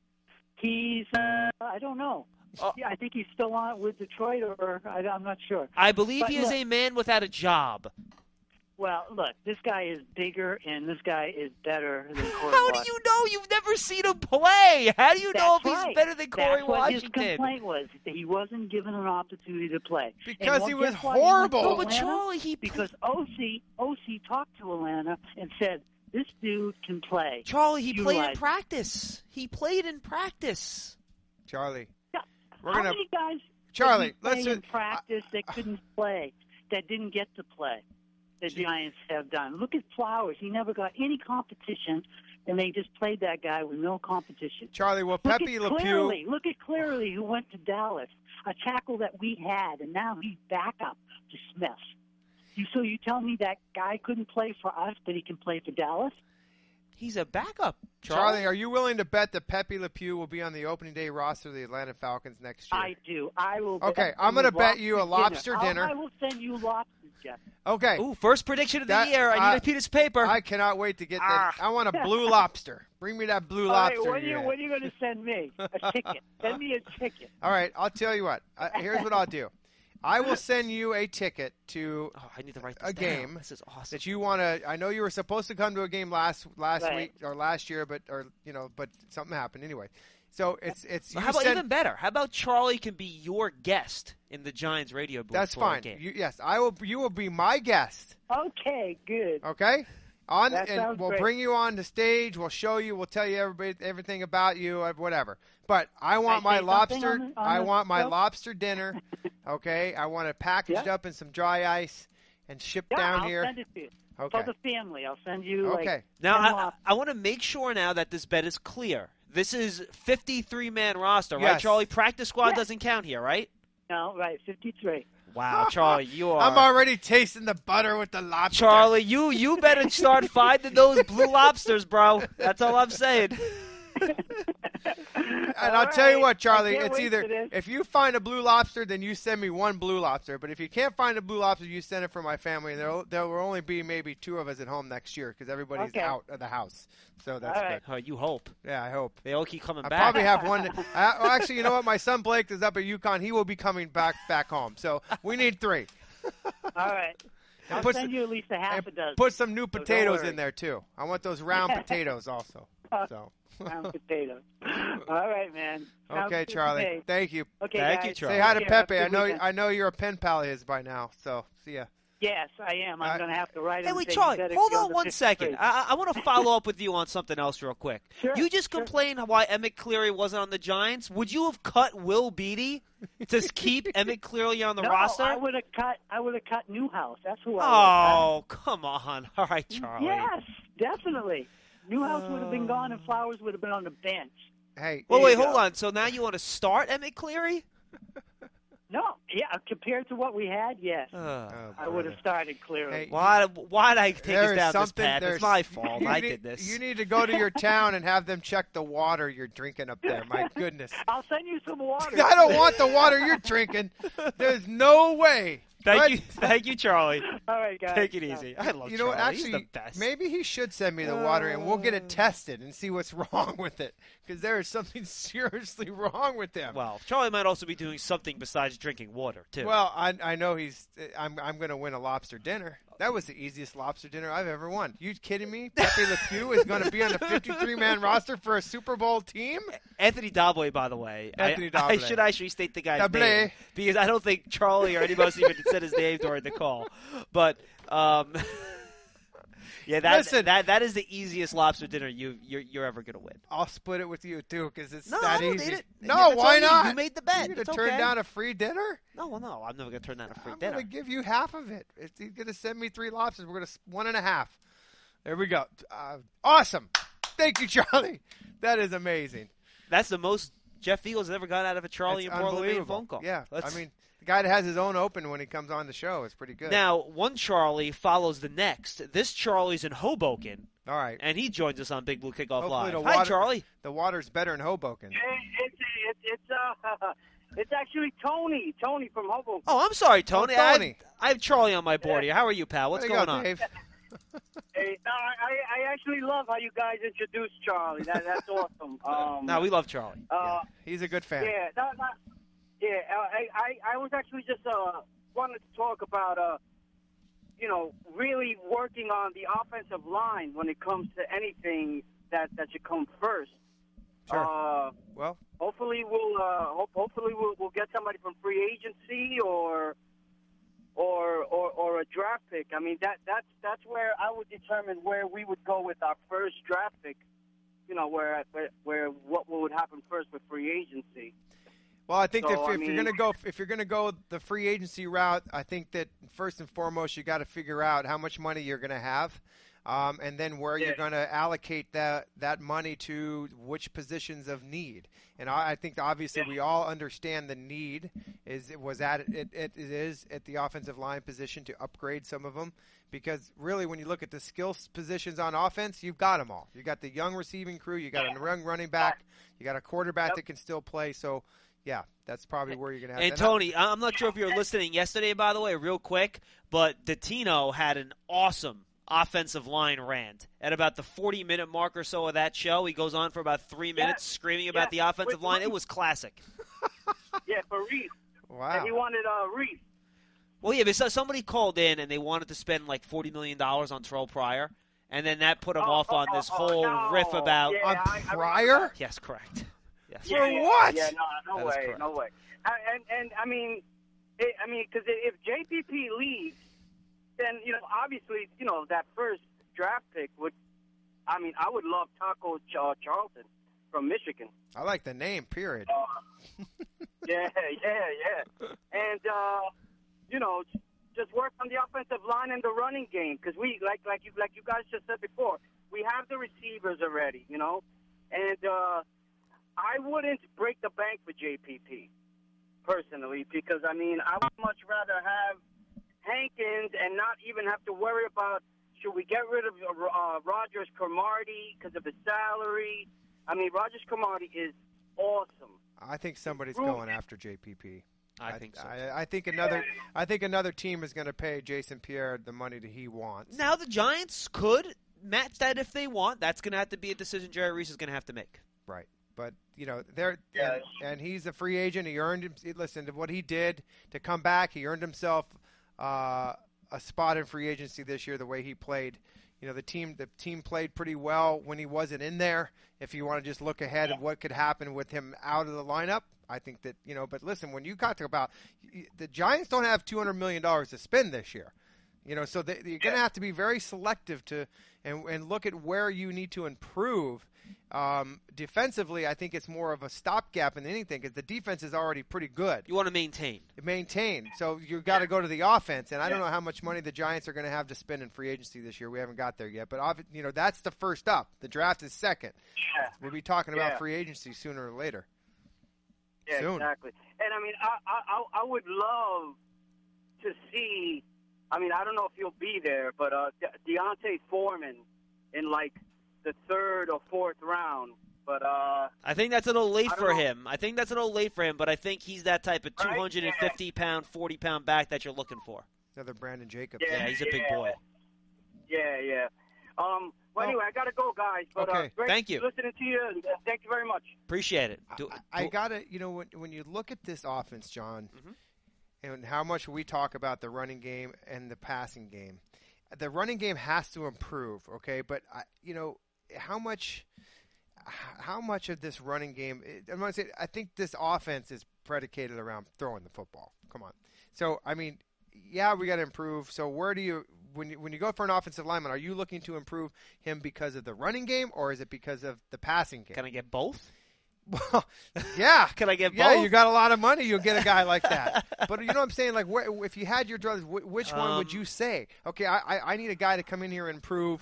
He's, uh, I don't know. Oh. Yeah, I think he's still on with Detroit, or I, I'm not sure. I believe But he is look- a man without a job. Well, look, this guy is bigger, and this guy is better than Corey How do Washington. you know? You've never seen him play. How do you know if That's he's right. better than Corey That's what his Washington? complaint was, that he wasn't given an opportunity to play. Because And what- he was guess why he went to horrible. No, but Atlanta? Charlie, he Because O C, O C talked to Atlanta and said, this dude can play. Charlie, he played in Utilize- practice. He played in practice. Charlie, Yeah. we're How gonna. many guys Charlie, did he play let's in just- practice that couldn't play, that didn't get to play? The Giants have done. Look at Flowers. He never got any competition, and they just played that guy with no competition. Charlie, well, Look Pepe at Le Pew. Clearly. Look at Clearly, who went to Dallas, a tackle that we had, and now he's back up to Smith. You, so you tell me that guy couldn't play for us, but he can play for Dallas? He's a backup. Charlie, Charlie, are you willing to bet that Pepe Le Pew will be on the opening day roster of the Atlanta Falcons next year? I do. I will. Okay, bet I'm gonna you bet you a lobster I'll- dinner. I will send you lobsters, Jeff. Okay. Ooh, first prediction of the That- year. I I- need a piece of paper. I cannot wait to get Ah. that. I want a blue lobster. Bring me that blue All right, lobster. what are you you, had. what are you going to send me? A ticket. Send me a ticket. All right, I'll tell you what. Uh, here's what I'll do. I will send you a ticket to Oh, I need to write this a down. game This is awesome. that you want to. I know you were supposed to come to a game last last Right. week or last year, but or you know, but something happened anyway. So it's it's. Well, You how about send, even better? How about Charlie can be your guest in the Giants radio booth? That's for a fine. game? You, yes, I will. You will be my guest. Okay, good. Okay. On That and sounds we'll great. bring you on the stage. We'll show you. We'll tell you everybody everything about you, uh, whatever. But I want Can I my say something lobster. on the- on I the want my show? lobster dinner. Okay. I want it packaged Yeah. up in some dry ice and shipped Yeah, down I'll here. send it to you. Okay. For the family, I'll send you. Okay. Like, Now, ten I, off. I want to make sure now that this bet is clear. This is fifty-three man roster, right, Yes. Charlie? Practice squad Yes. doesn't count here, right? No, right, fifty-three. Wow, Charlie, you are. I'm already tasting the butter with the lobster. Charlie, you you better start finding those blue lobsters, bro. That's all I'm saying. And All I'll tell you right. what, Charlie, I can't it's wait either for this. if you find a blue lobster, then you send me one blue lobster. But if you can't find a blue lobster, you send it for my family. And there there will only be maybe two of us at home next year because everybody's Okay. out of the house. So that's All right. Oh, you hope. good. Yeah, I hope. They all keep coming I back. probably have one. I, well, actually, you know what? My son Blake is up at UConn. He will be coming back back home. So we need three. All right. And I'll put send some- you at least a half and a dozen. put some new don't potatoes worry. in there too. I want those round potatoes also. So. Round potatoes. All right, man. Sounds Okay, good to Charlie. me. Thank you. Okay, Thank guys. you, Charlie. Say hi to Take care. Have Pepe. a I good know. weekend. I know you're a pen pal of his by now. So see ya. Yes, I am. I'm I- going to have to write Hey, him. wait, and say, Charlie, you better hold go on to one fifty-three. second. I, I want to follow up with you on something else real quick. Sure, You just sure. complained why Emmett Cleary wasn't on the Giants. Would you have cut Will Beatty to keep Emmett Cleary on the no, roster? I would have cut. I would have cut Newhouse. That's who I would Oh, come on. All right, have Charlie. Yes, definitely. Newhouse would have been gone, and Flowers would have been on the bench. Hey. Well, There wait, you hold go. on. So now you want to start Emmett Cleary? No, yeah, compared to what we had, yes, Uh, Oh, I would have brother. started clearly. Hey, why why did I take There us is down this something- path? there's- It's my fault. you I need- did this. You need to go to your town and have them check the water you're drinking up there. My goodness. I'll send you some water. I don't want the water you're drinking. There's no way. Thank But- you, thank you, Charlie. All right, guys. Take it Yeah. easy. I love You know what? Charlie. Actually, He's the best. maybe he should send me the water and we'll get it tested and see what's wrong with it. Because there is something seriously wrong with them. Well, Charlie might also be doing something besides drinking water too. Well, I, I know he's. I'm. I'm going to win a lobster dinner. That was the easiest lobster dinner I've ever won. You kidding me? Pepe Le Pew is going to be on the fifty-three man roster for a Super Bowl team? Anthony Dabble, by the way. Anthony I, I Dabble. should actually state the guy's Dabble. name because I don't think Charlie or anybody else even said his name during the call. But um, yeah, that Listen. that that is the easiest lobster dinner you you're, you're ever gonna win. I'll split it with you too because it's No, that I don't easy. need it. No, That's why on you. not? You made the bet. You're going It's to turn okay. down a free dinner? No, well, no, I'm never gonna turn down a free I'm dinner. going to give you half of it. If he's going to send me three lobsters, we're going to one and a half. There we go. Uh, awesome. Thank you, Charlie. That is amazing. That's the most Jeff Eagles has ever got out of a Charlie It's and Portland Maine unbelievable. phone call. Yeah, Let's- I mean, the guy that has his own open when he comes on the show is pretty good. Now, one Charlie follows the next. This Charlie's in Hoboken, all right. and he joins us on Big Blue Kickoff Hopefully Live. the Hi, water- Charlie. The water's better in Hoboken. It's it's it's uh it's actually Tony Tony from Hoboken. Oh, I'm sorry, Tony. Oh, I, have, Tony. I have Charlie on my board here. How are you, pal? What's There you going go, on? Dave. Hey, no, I I actually love how you guys introduced Charlie. That that's awesome. Um, No, we love Charlie. uh, He's a good fan. yeah, no, no, yeah. uh, I, I I was actually just uh wanted to talk about uh you know really working on the offensive line when it comes to anything that that should come first. Sure. Uh, Well, hopefully we'll uh, hope, hopefully we'll, we'll get somebody from free agency or or or or a draft pick. I mean that that's that's where I would determine where we would go with our first draft pick. You know where where, where what would happen first with free agency. well, I think So, if, I if you're mean- gonna go if you're gonna go the free agency route, I think that first and foremost you got to figure out how much money you're gonna have, um, and then where Yeah. you're gonna allocate that that money to which positions of need. And I, I think obviously we all understand the need is it was at it, it, it is at the offensive line position to upgrade some of them. Because really, when you look at the skill s- positions on offense, you've got them all. You got the young receiving crew, you got a young running back, you got a quarterback Yep. that can still play. So, yeah, that's probably where you're going to have. And that. Tony, I- I'm not sure if you were listening yesterday, by the way, real quick, but Dottino had an awesome offensive line rant at about the forty minute mark or so of that show. He goes on for about three minutes screaming about Yeah. the offensive With line. It Reese. was classic. Yeah, for Reese. Wow. He wanted uh, Reese. Well, yeah, but so- somebody called in and they wanted to spend like forty million dollars on Terrell Pryor, and then that put them Oh, off oh, on this oh, whole no. riff about Yeah, on I- I Pryor? Yes, correct. Yes. For what? Yeah, no, no That is way, correct. no way. I, and and I mean, it, I mean, because if J P P leaves, then you know, obviously, you know, that first draft pick would. I mean, I would love Taco Ch- uh, Charlton from Michigan. I like the name. Period. Uh, yeah, yeah, yeah. And uh, you know, just work on the offensive line and the running game because we, like, like you, like you guys just said before, we have the receivers already. You know, and uh, I wouldn't break the bank for J P P personally because I mean, I would much rather have Hankins and not even have to worry about should we get rid of uh, Rogers Cromartie because of his salary. I mean, Rogers Cromartie is awesome. I think somebody's going after J P P. I think so. I, I think another. I think another team is going to pay Jason Pierre the money that he wants. Now the Giants could match that if they want. That's going to have to be a decision Jerry Reese is going to have to make. Right. But, you know, they're Yeah. and, and he's a free agent. He earned him. Listen to what he did to come back. He earned himself uh, a spot in free agency this year. The way he played, you know, the team the team played pretty well when he wasn't in there. If you want to just look ahead of what could happen with him out of the lineup, I think that you know. But listen, when you talk about the Giants, don't have two hundred million dollars to spend this year. You know, so they, you're going to have to be very selective to and, and look at where you need to improve. Um, defensively, I think it's more of a stopgap than anything because the defense is already pretty good. You want to maintain. Maintain. So you've got to go to the offense, and I don't know how much money the Giants are going to have to spend in free agency this year. We haven't got there yet, but you know that's the first up. The draft is second. Yeah. We'll be talking about Yeah. free agency sooner or later. Yeah, Soon. exactly. And I mean, I, I I would love to see. I mean, I don't know if you'll be there, but uh, De- Deontay Foreman in like the third or fourth round. But uh, I think that's a little late I don't for know. him. I think that's a little late for him, but I think he's that type of Right? two hundred fifty pound, forty pound back that you're looking for. Another Brandon Jacobs. Yeah, Yeah, he's a big yeah. boy. yeah, yeah. Um. Well, Oh. anyway, I gotta go, guys. But Okay. uh, great Thank you. listening to you, and uh, thank you very much. Appreciate it. Do, I, I do- got to, you know, when, when you look at this offense, John, Mhm. and how much we talk about the running game and the passing game, the running game has to improve, okay? But, I, you know, how much how much of this running game, I'm going to say, I think this offense is predicated around throwing the football. Come on. So, I mean, yeah, we got to improve. So where do you when you when you go for an offensive lineman, are you looking to improve him because of the running game or is it because of the passing game? Can I get both? Well, yeah. Can I get Yeah, both? you got a lot of money, you'll get a guy like that. But you know what I'm saying? Like, wh- if you had your druthers, wh- which one would Um, you say? Okay, I, I I need a guy to come in here and improve.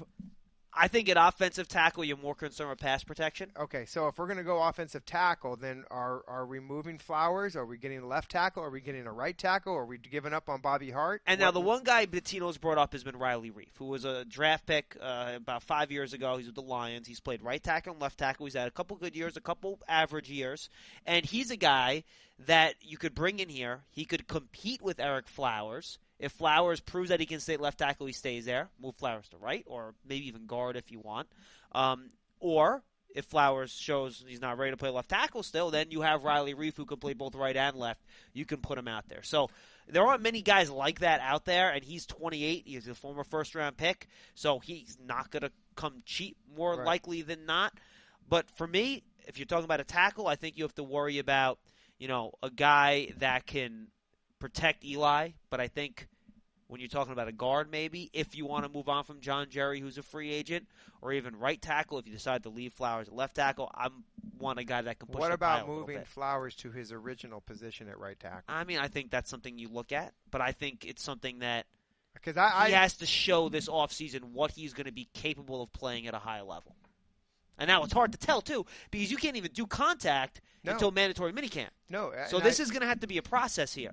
I think at offensive tackle, you're more concerned with pass protection. Okay, so if we're going to go offensive tackle, then are are we moving Flowers? Are we getting a left tackle? Are we getting a right tackle? Are we giving up on Bobby Hart? And now What- the one guy Bettino's brought up has been Riley Reef, who was a draft pick uh, about five years ago. He's with the Lions. He's played right tackle and left tackle. He's had a couple good years, a couple average years. And he's a guy that you could bring in here. He could compete with Eric Flowers. If Flowers proves that he can stay left tackle, he stays there. Move Flowers to right, or maybe even guard if you want. Um, or if Flowers shows he's not ready to play left tackle still, then you have Riley Reef who can play both right and left. You can put him out there. So there aren't many guys like that out there, and he's twenty-eight. He's a former first-round pick, so he's not going to come cheap more Right. likely than not. But for me, if you're talking about a tackle, I think you have to worry about, you know, a guy that can protect Eli, but I think when you're talking about a guard, maybe, if you want to move on from John Jerry, who's a free agent, or even right tackle, if you decide to leave Flowers at left tackle, I want a guy that can push What the about pile a little moving bit. Flowers to his original position at right tackle? I mean, I think that's something you look at, but I think it's something that Because I, he I has to show this offseason what he's going to be capable of playing at a high level. And now it's hard to tell, too, because you can't even do contact No. until mandatory minicamp. no. So and this I- is going to have to be a process here.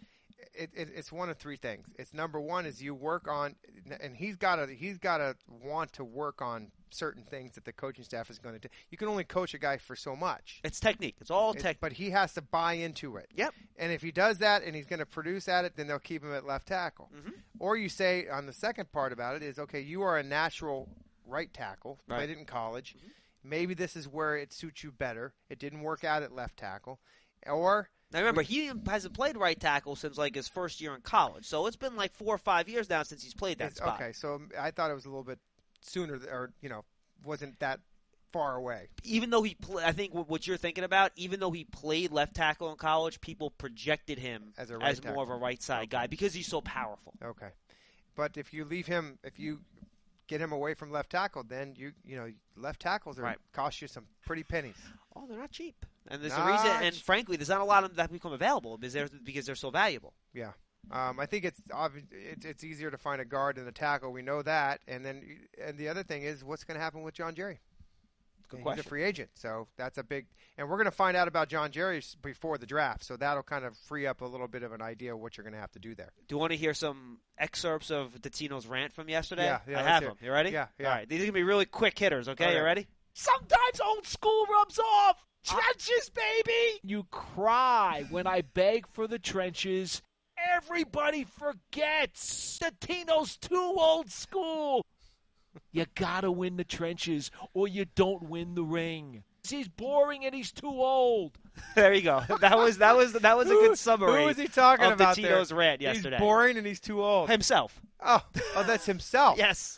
It, it, it's one of three things. It's number one is you work on, and he's got to he's got to want to work on certain things that the coaching staff is going to do. You can only coach a guy for so much, It's technique. It's all It- technique. but he has to buy into it. Yep. And if he does that and he's going to produce at it, then they'll keep him at left tackle. Mhm. Or you say on the second part about it is, okay, you are a natural right tackle. Right. Played it in college. Maybe this is where it suits you better. It didn't work out at left tackle. Or Now remember, he hasn't played right tackle since like his first year in college, so it's been like four or five years now since he's played that It's- spot. Okay, so I thought it was a little bit sooner, th- or you know, wasn't that far away. Even though he, pl- I think what you're thinking about, even though he played left tackle in college, people projected him As a right as tackle. more of a right side guy because he's so powerful. Okay, but if you leave him, if you get him away from left tackle, then you you know left tackles are Right. cost you some pretty pennies. Oh, they're not cheap, and there's a Not reason. And cheap. frankly, there's not a lot of them that become available because they're because they're so valuable. Yeah. Um, I think it's, obvi- it's it's easier to find a guard than a tackle. We know that, and then and the other thing is what's going to happen with John Jerry? Good He's question. a free agent, so that's a big. And we're going to find out about John Jerry s- before the draft, so that'll kind of free up a little bit of an idea of what you're going to have to do there. Do you want to hear some excerpts of Dottino's rant from yesterday? Yeah, yeah, I let's have hear them. it. You ready? Yeah, yeah. All right, these are gonna be really quick hitters. Okay, All you right. ready? Sometimes old school rubs off. Trenches, baby! You cry when I beg for the trenches. Everybody forgets. Dottino's too old school. You gotta win the trenches, or you don't win the ring. He's boring and he's too old. There you go. That was that was that was a Who- good summary. Who was he talking of about Dottino's there? rant yesterday? He's boring and he's too old. Himself. Oh, oh, that's himself. Yes.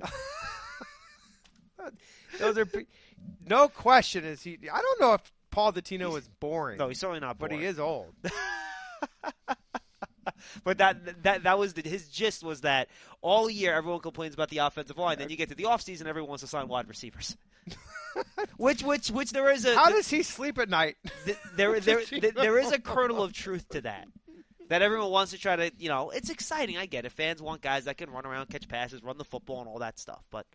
Those are pre- no question. Is he? I don't know if Paul Dottino is boring. No, he's certainly not but boring. he is old. But that that that was the, his gist was that all year everyone complains about the offensive line. Then you get to the offseason, everyone wants to sign wide receivers. which which which there is a How does he sleep at night? th- there there there, there is a kernel of truth to that. That everyone wants to try to, you know, it's exciting. I get it. Fans want guys that can run around, catch passes, run the football, and all that stuff. But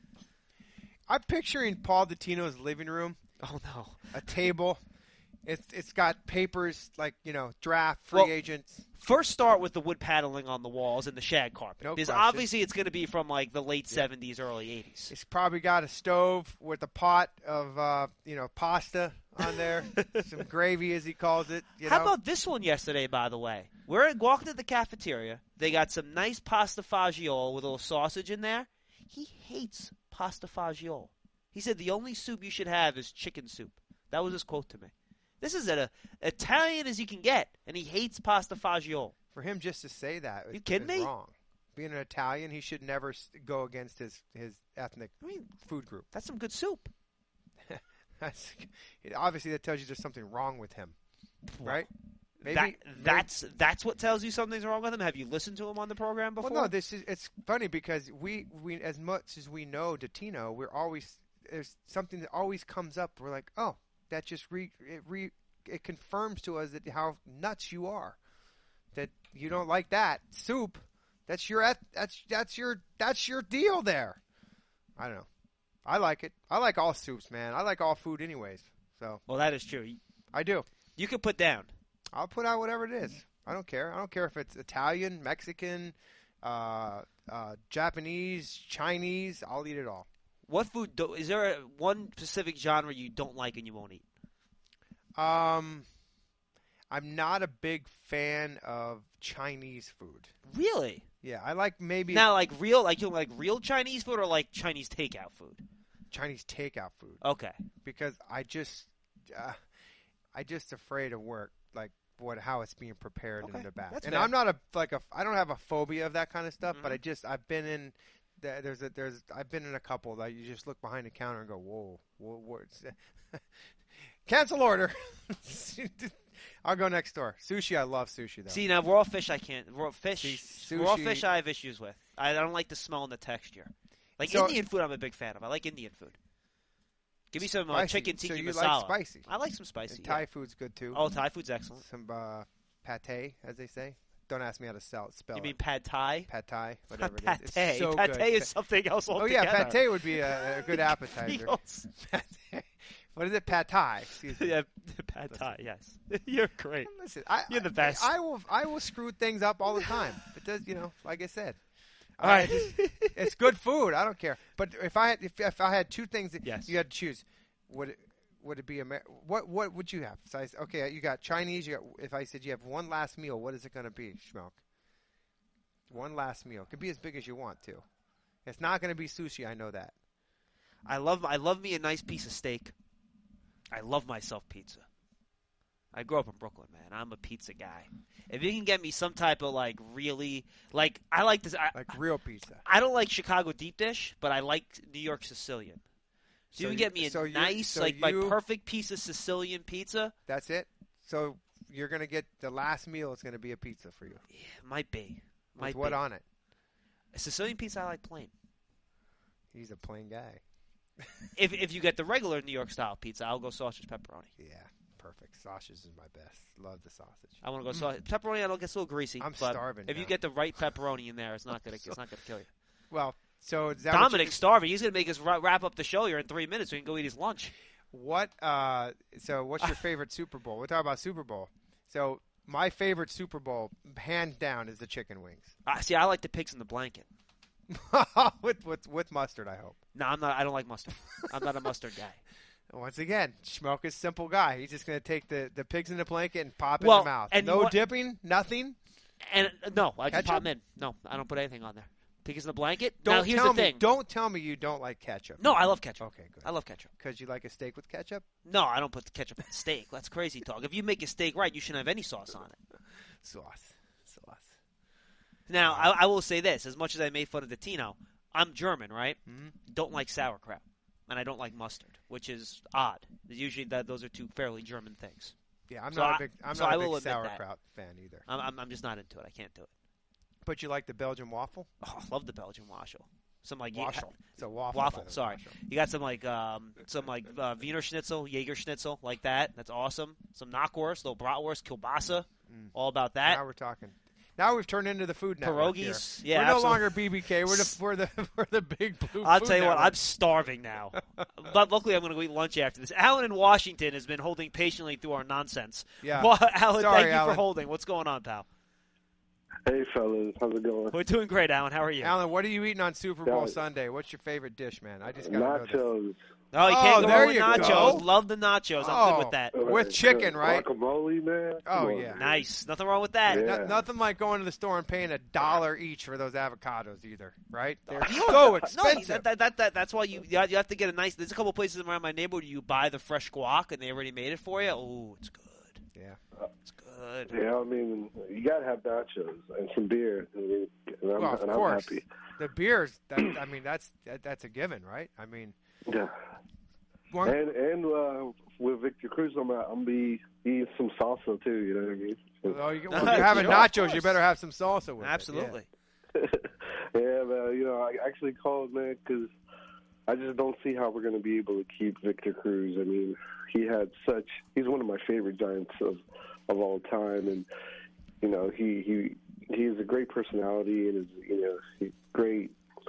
I'm picturing Paul Dottino's living room. oh no, A table. It's it's got papers like you know draft free Well, agents. first start with the wood paneling on the walls and the shag carpet. No because question. obviously it's going to be from like the late seventies, early eighties. He's probably got a stove with a pot of uh, you know pasta on there, some gravy as he calls it. You How know? about this one yesterday, by the way? We're walking to the cafeteria. They got some nice pasta fagioli with a little sausage in there. He hates pasta fagioli. He said the only soup you should have is chicken soup. That was his quote to me. This is as Italian as you can get, and he hates pasta fagioli. For him just to say that You is, kidding is me? wrong. Being an Italian, he should never s- go against his, his ethnic I mean, food group. that's some good soup. That's, it, obviously, that tells you there's something wrong with him, right? Maybe, that, maybe- that's that's what tells you something's wrong with him. Have you listened to him on the program before? Well, no. This is it's funny because we we as much as we know Dottino, we're always there's something that always comes up. We're like, oh, that just re it re it confirms to us that how nuts you are. That you don't like that soup. That's your eth- that's that's your that's your deal there. I don't know. I like it. I like all soups, man. I like all food, anyways. So Well, that is true. You, I do. you can put down. I'll put out whatever it is. I don't care. I don't care if it's Italian, Mexican, uh, uh, Japanese, Chinese. I'll eat it all. What food do, is there? A, one specific genre you don't like and you won't eat? Um, I'm not a big fan of Chinese food. Really? Yeah, I like maybe Now, like real, like you like real Chinese food or like Chinese takeout food? Chinese takeout food Okay. because I just, uh, I just afraid of work like what how it's being prepared Okay, in the back. that's And fair. I'm not a like a I don't have a phobia of that kind of stuff, but Mhm. I just I've been in. there- There's a there's I've been in a couple that you just look behind the counter and go whoa whoa, whoa it's- cancel order. I'll go next door. Sushi, I love sushi though. See, now raw fish, I can't. Raw fish, See, raw sushi- fish, I have issues with. I, I don't like the smell and the texture. Like So- Indian food, I'm a big fan of. I like Indian food. Give me some uh, Spicy. chicken tiki so you masala. like spicy. I like some spicy. And Thai yeah. food's good too. Oh, Thai food's excellent. Some uh, pate, as they say. Don't ask me how to spell, spell You mean it. pad Thai? Pad Thai, whatever Pad it is. Thai. It's so Pad good. Thai is something else Oh altogether. yeah, pate would be a, a good appetizer. Feels- Pad Thai. What is it? Pad Thai. Excuse me. yeah, pad Thai. Yes, you're great. Listen, I, You're the I- best. I, will. I will screw things up all the time. It does, you know. Like I said. All I right. just- it's good food. I don't care. But if I had, if, if I had two things that Yes. you had to choose, would it would it be Amer- what what would you have? So I, s- okay, you got Chinese. You got. If I said you have one last meal, what is it going to be, Schmelk? One last meal. It could be as big as you want to. It's not going to be sushi. I know that. I love I love me a nice piece of steak. I love myself pizza. I grew up in Brooklyn, man. I'm a pizza guy. If you can get me some type of like really like I like this I, Like real pizza. I don't like Chicago deep dish, but I like New York Sicilian. So, So you can you- get me a so you- nice so like my you- perfect piece of Sicilian pizza. That's it. So you're gonna get the last meal is gonna be a pizza for you. Yeah, might be. Might With what be. on it? A Sicilian pizza I like plain. He's a plain guy. If if you get the regular New York style pizza, I'll go sausage pepperoni. Yeah, perfect. Sausage is my best. Love the sausage. I want to go sausage pepperoni. I don't get a little greasy. I'm but starving If you now. get the right pepperoni in there, it's not gonna it's not gonna kill you. Well, so is that what Dominic's you- starving. He's gonna make us ra- wrap up the show here in three minutes so he can go eat his lunch. What? Uh, so what's your favorite Super Bowl? We're talking about Super Bowl. So my favorite Super Bowl, hands down, is the chicken wings. Uh, see, I like the pigs in the blanket. with, with with mustard, I hope. No, I'm not. I don't like mustard. I'm not a mustard guy. Once again, Schmelk is a simple guy. He's just going to take the, the pigs in the blanket and pop Well, in the mouth. and No what- dipping, nothing. And uh, no, I just Ketchup? pop 'em in. No, I don't put anything on there. Pigs in the blanket. Don't now here's tell the me. thing. Don't tell me you don't like ketchup. No, I love ketchup. Okay, good. I love ketchup. Because you like a steak with ketchup. No, I don't put the ketchup on steak. That's crazy talk. If you make a steak right, you shouldn't have any sauce on it. Sauce, sauce. Now, I, I will say this: as much as I made fun of the Tino, I'm German, right? Mhm. Don't like sauerkraut, and I don't like mustard, which is odd. Usually, that those are two fairly German things. Yeah, I'm So not I- a big. I'm so not I a will big admit that. sauerkraut fan either. I'm, I'm, I'm just not into it. I can't do it. But you like the Belgian waffle? Oh, I love the Belgian waffle. Some like Waffle. It's a waffle. waffle. by the way, Sorry, waffle. you got some like um, some like uh, Wiener Schnitzel, Jaeger Schnitzel, like that. That's awesome. Some knockwurst, little bratwurst, kielbasa. Mm. All about that. Now we're talking. Now we've turned into the food network. Pierogies. Here. Yeah, we're no absolutely. longer B B K. We're the we're the we're the big blue. I'll food tell you what, network. I'm starving now. But luckily, I'm going to go eat lunch after this. Alan in Washington has been holding patiently through our nonsense. Yeah. Well, Alan, Sorry, thank you Alan. for holding. What's going on, pal? Hey, fellas, how's it going? We're doing great, Alan. How are you? Alan, what are you eating on Super Bowl Yeah. Sunday? What's your favorite dish, man? I just got to know this. Nachos. Oh, you Oh, can't go there wrong with you nachos. go. Love the nachos. I'm Oh. good with that. With chicken, right? Guacamole, man. Oh, Come on, yeah. man. Nice. Nothing wrong with that. Yeah. No- nothing like going to the store and paying a dollar each for those avocados either, right? They're so No, expensive. that, that, that, that, that's why you you have to get a nice. There's a couple places around my neighborhood you buy the fresh guac and they already made it for you. Oh, it's good. Yeah. It's good. Yeah, I mean, you gotta have nachos and some beer, I mean, and I'm, Well, of and I'm course. happy. The beers, that, I mean, that's that, that's a given, right? I mean, Yeah. one, And and uh, with Victor Cruz, I'm I'm gonna be eating some salsa too. You know what I mean? oh, you, well, if you're having Sure, of nachos, you course. better have some salsa with Absolutely. it. Yeah, man. You know, I actually called, man, because I just don't see how we're gonna be able to keep Victor Cruz. I mean, he had such. He's one of my favorite Giants of of all time, and you know, he he he is a great personality and is you know he's a great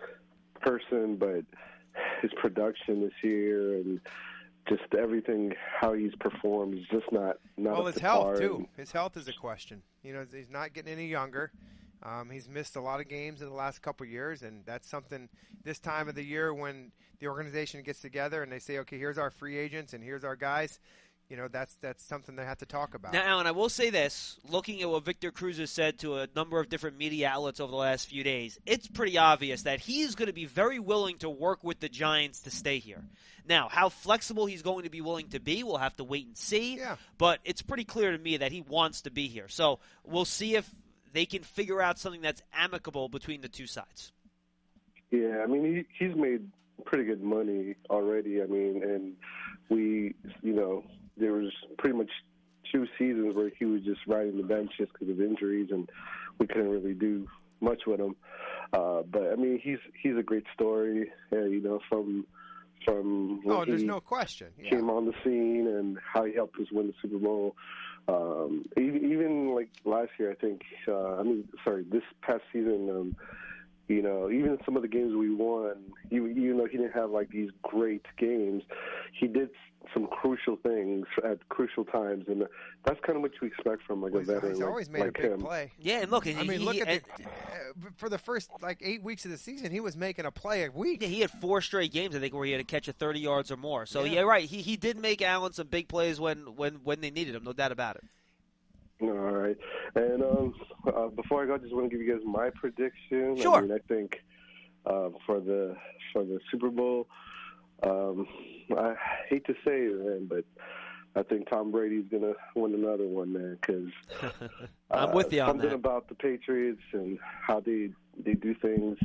person, but his production this year and just everything how he's performed is just not not Well, up his to health par. too. His health is a question. You know, he's not getting any younger. Um, he's missed a lot of games in the last couple of years, and that's something this time of the year when the organization gets together and they say, "Okay, here's our free agents and here's our guys." You know, that's that's something they have to talk about. Now, Alan, I will say this: looking at what Victor Cruz has said to a number of different media outlets over the last few days, it's pretty obvious that he's going to be very willing to work with the Giants to stay here. Now, how flexible he's going to be willing to be, we'll have to wait and see. Yeah. But it's pretty clear to me that he wants to be here. So we'll see if they can figure out something that's amicable between the two sides. Yeah, I mean, he, he's made pretty good money already. I mean, and we, you know, there was pretty much two seasons where he was just riding the bench just because of injuries, and we couldn't really do much with him. Uh, but I mean, he's he's a great story, uh, you know, from from when Oh, there's he no question. Yeah. came on the scene and how he helped us win the Super Bowl. Um, even, even like last year, I think. Uh, I mean, sorry, this past season. Um, You know, even some of the games we won, even, even though he didn't have like these great games, he did some crucial things at crucial times, and that's kind of what you expect from like Well, a he's, veteran he's like, always made like a big him. play. Yeah, and look, and I mean, he, look at and- the, uh, for the first like eight weeks of the season, he was making a play a week. Yeah, he had four straight games, I think, where he had to catch a thirty yards or more. So, Yeah. yeah, right. He he did make Allen some big plays when, when, when they needed him, no doubt about it. All right, and um, uh, before I go, I just want to give you guys my prediction. Sure. I mean, I think uh, for the for the Super Bowl, um, I hate to say it, man, but I think Tom Brady's going to win another one, man, because I'm uh, with you on something that. about the Patriots and how they they do things,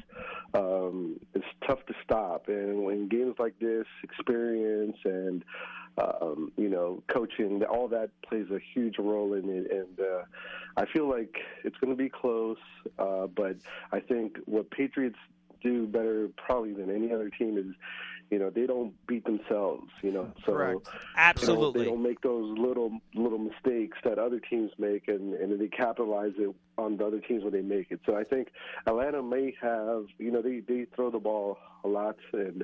um, it's tough to stop. And when games like this, experience and, um, you know, coaching, all that plays a huge role in it. And uh, I feel like it's going to be close, uh, but I think what Patriots do better probably than any other team is, you know, they don't beat themselves, you know. So Correct. Absolutely. You know, they don't make those little little mistakes that other teams make, and, and they capitalize it on the other teams when they make it. So I think Atlanta may have, you know, they, they throw the ball a lot, and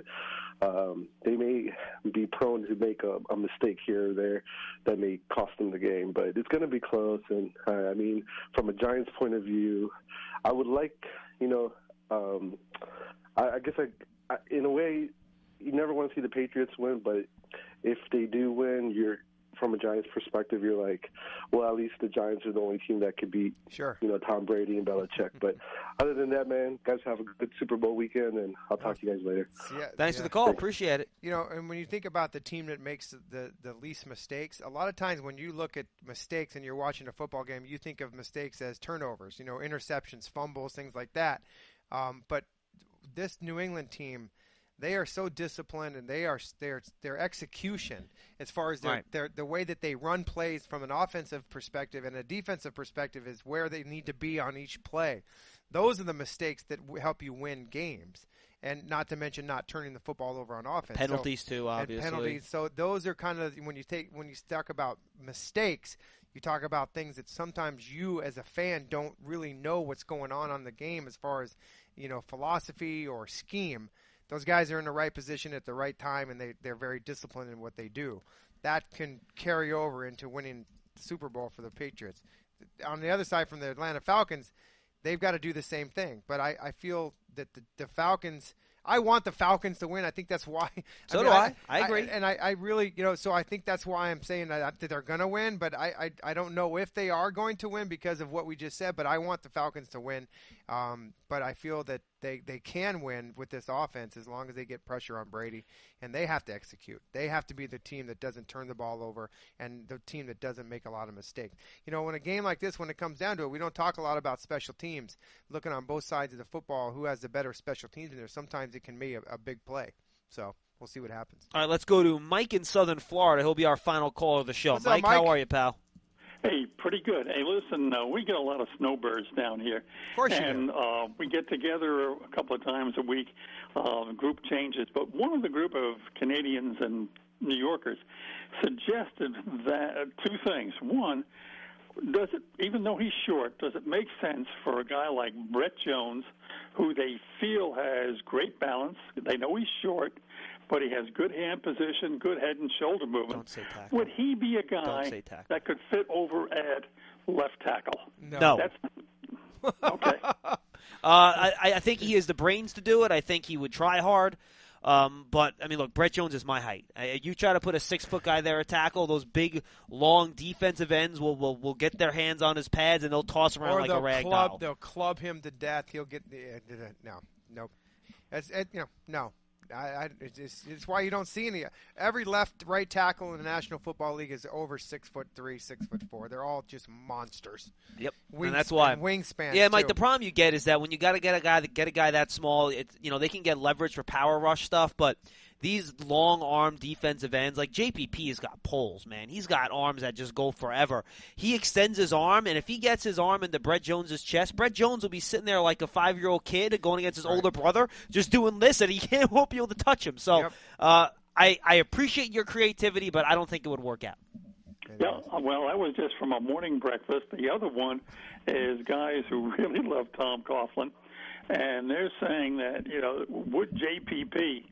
um, they may be prone to make a, a mistake here or there that may cost them the game. But it's going to be close, and uh, I mean, from a Giants point of view, I would like, you know, um, I, I guess I, I, in a way, you never want to see the Patriots win, but if they do win, you're from a Giants perspective, you're like, well, at least the Giants are the only team that could beat, sure. you know, Tom Brady and Belichick. But other than that, man, guys have a good Super Bowl weekend, and I'll talk to you guys later. Yeah, Thanks yeah. for the call. Appreciate it. You know, and when you think about the team that makes the, the, the least mistakes, a lot of times when you look at mistakes and you're watching a football game, you think of mistakes as turnovers, you know, interceptions, fumbles, things like that. Um, but this New England team, they are so disciplined, and they are their their execution as far as their, Right. their the way that they run plays from an offensive perspective and a defensive perspective is where they need to be on each play. Those are the mistakes that w- help you win games, and not to mention not turning the football over on offense. Penalties so, too, obviously. And penalties. So those are kind of when you take when you talk about mistakes. You talk about things that sometimes you as a fan don't really know what's going on on the game as far as, you know, philosophy or scheme. Those guys are in the right position at the right time, and they, they're very disciplined in what they do. That can carry over into winning the Super Bowl for the Patriots. On the other side, from the Atlanta Falcons, they've got to do the same thing. But I, I feel that the, the Falcons – I want the Falcons to win. I think that's why. So I mean, do I. I agree. I, and I, I really, you know, so I think that's why I'm saying that, that they're going to win. But I, I, I don't know if they are going to win because of what we just said. But I want the Falcons to win. Um, but I feel that they, they can win with this offense as long as they get pressure on Brady. And they have to execute. They have to be the team that doesn't turn the ball over and the team that doesn't make a lot of mistakes. You know, in a game like this, when it comes down to it, we don't talk a lot about special teams. Looking on both sides of the football, who has the better special teams in there, sometimes it can be a, a big play. So we'll see what happens. All right, let's go to Mike in Southern Florida. He'll be our final caller of the show. What's up, Mike, Mike? how are you, pal? Hey, pretty good. Hey, listen, uh, we get a lot of snowbirds down here. Of course you and, do. uh, we get together a couple of times a week. Uh, group changes. But one of the group of Canadians and New Yorkers suggested that uh, two things. One, does it, even though he's short, does it make sense for a guy like Brett Jones, who they feel has great balance? They know he's short, but he has good hand position, good head and shoulder movement. Don't say tackle. Would he be a Don't guy say tackle. that could fit over at left tackle? No. No. That's, okay. Uh, I, I think he has the brains to do it. I think he would try hard. Um, but, I mean, look, Brett Jones is my height. Uh, you try to put a six-foot guy there at tackle, those big, long defensive ends will will, will get their hands on his pads, and they'll toss him around or like they'll a rag club, doll. They'll club him to death. He'll get the uh, no, nope. It's, it, you know, no. I, I, it's, it's, it's why you don't see any. Every left, right tackle in the National Football League is over six foot three, six foot four. They're all just monsters. Yep, Wings, and that's why wingspan. Yeah, Mike. too. The problem you get is that when you got to get a guy that get a guy that small, it's you know they can get leverage for power rush stuff, but these long arm defensive ends like J P P has got poles, man. He's got arms that just go forever. He extends his arm, and if he gets his arm into Brett Jones's chest, Brett Jones will be sitting there like a five year old kid going against his Right. older brother, just doing this, and he can't won't be able to touch him. So Yep. uh, I I appreciate your creativity, but I don't think it would work out. Yeah, well, that was just from a morning breakfast. The other one is guys who really love Tom Coughlin, and they're saying that, you know, would J P P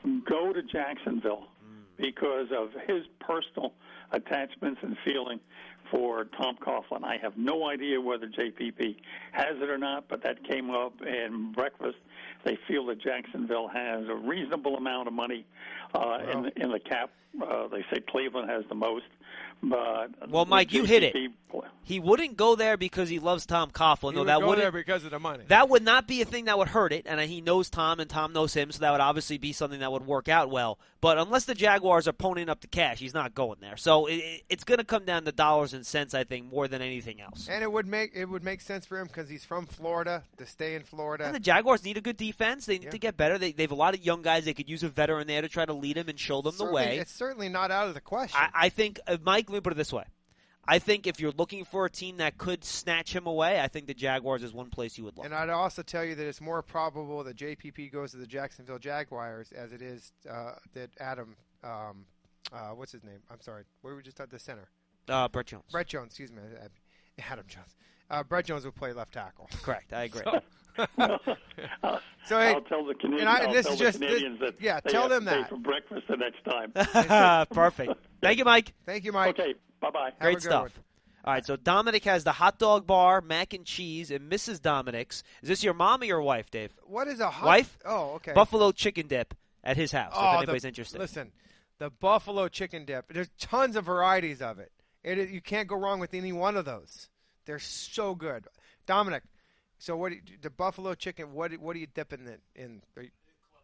go to Jacksonville because of his personal attachments and feeling for Tom Coughlin? I have no idea whether J P P has it or not, but that came up in breakfast they feel that Jacksonville has a reasonable amount of money uh, Wow. in the, in the cap. Uh, they say Cleveland has the most, but Well, Mike, you hit it. J P P He wouldn't go there because he loves Tom Coughlin. He No, would that go wouldn't. there because of the money. That would not be a thing that would hurt it, and he knows Tom, and Tom knows him, so that would obviously be something that would work out well. But unless the Jaguars are ponying up the cash, he's not going there. So it, it's going to come down to dollars and cents, I think, more than anything else. And it would make it would make sense for him because he's from Florida to stay in Florida. And the Jaguars need a good defense. They need Yeah. to get better. They, they have a lot of young guys. They could use a veteran there to try to lead them and show them the Certainly- way. It's certainly not out of the question. I, I think, uh, Mike, let me put it this way. I think if you're looking for a team that could snatch him away, I think the Jaguars is one place you would look. And I'd also tell you that it's more probable that J P P goes to the Jacksonville Jaguars as it is uh, that Adam, um, uh, what's his name? I'm sorry. Where we just at the center? Uh, Brett Jones. Brett Jones, excuse me. Adam Jones. Uh, Brett Jones will play left tackle. Correct. I agree. So, I'll, so hey, I'll tell the Canadians, and I- and I'll this tell is the just- this- Canadians that yeah, they tell have them to pay that. for breakfast the next time. Perfect. Thank you, Mike. Thank you, Mike. Okay, bye-bye. Have a Great good stuff. one. All right, so Dominic has the hot dog bar, mac and cheese, and Missus Dominic's. Is this your mom or your wife, Dave? What is a hot Wife? Oh, okay. Buffalo chicken dip at his house, Oh, if anybody's the, interested. Listen, the buffalo chicken dip. There's tons of varieties of it. It is, you can't go wrong with any one of those. They're so good. Dominic, so what? Do you, the buffalo chicken. What? What do you dip in it? In? Are you,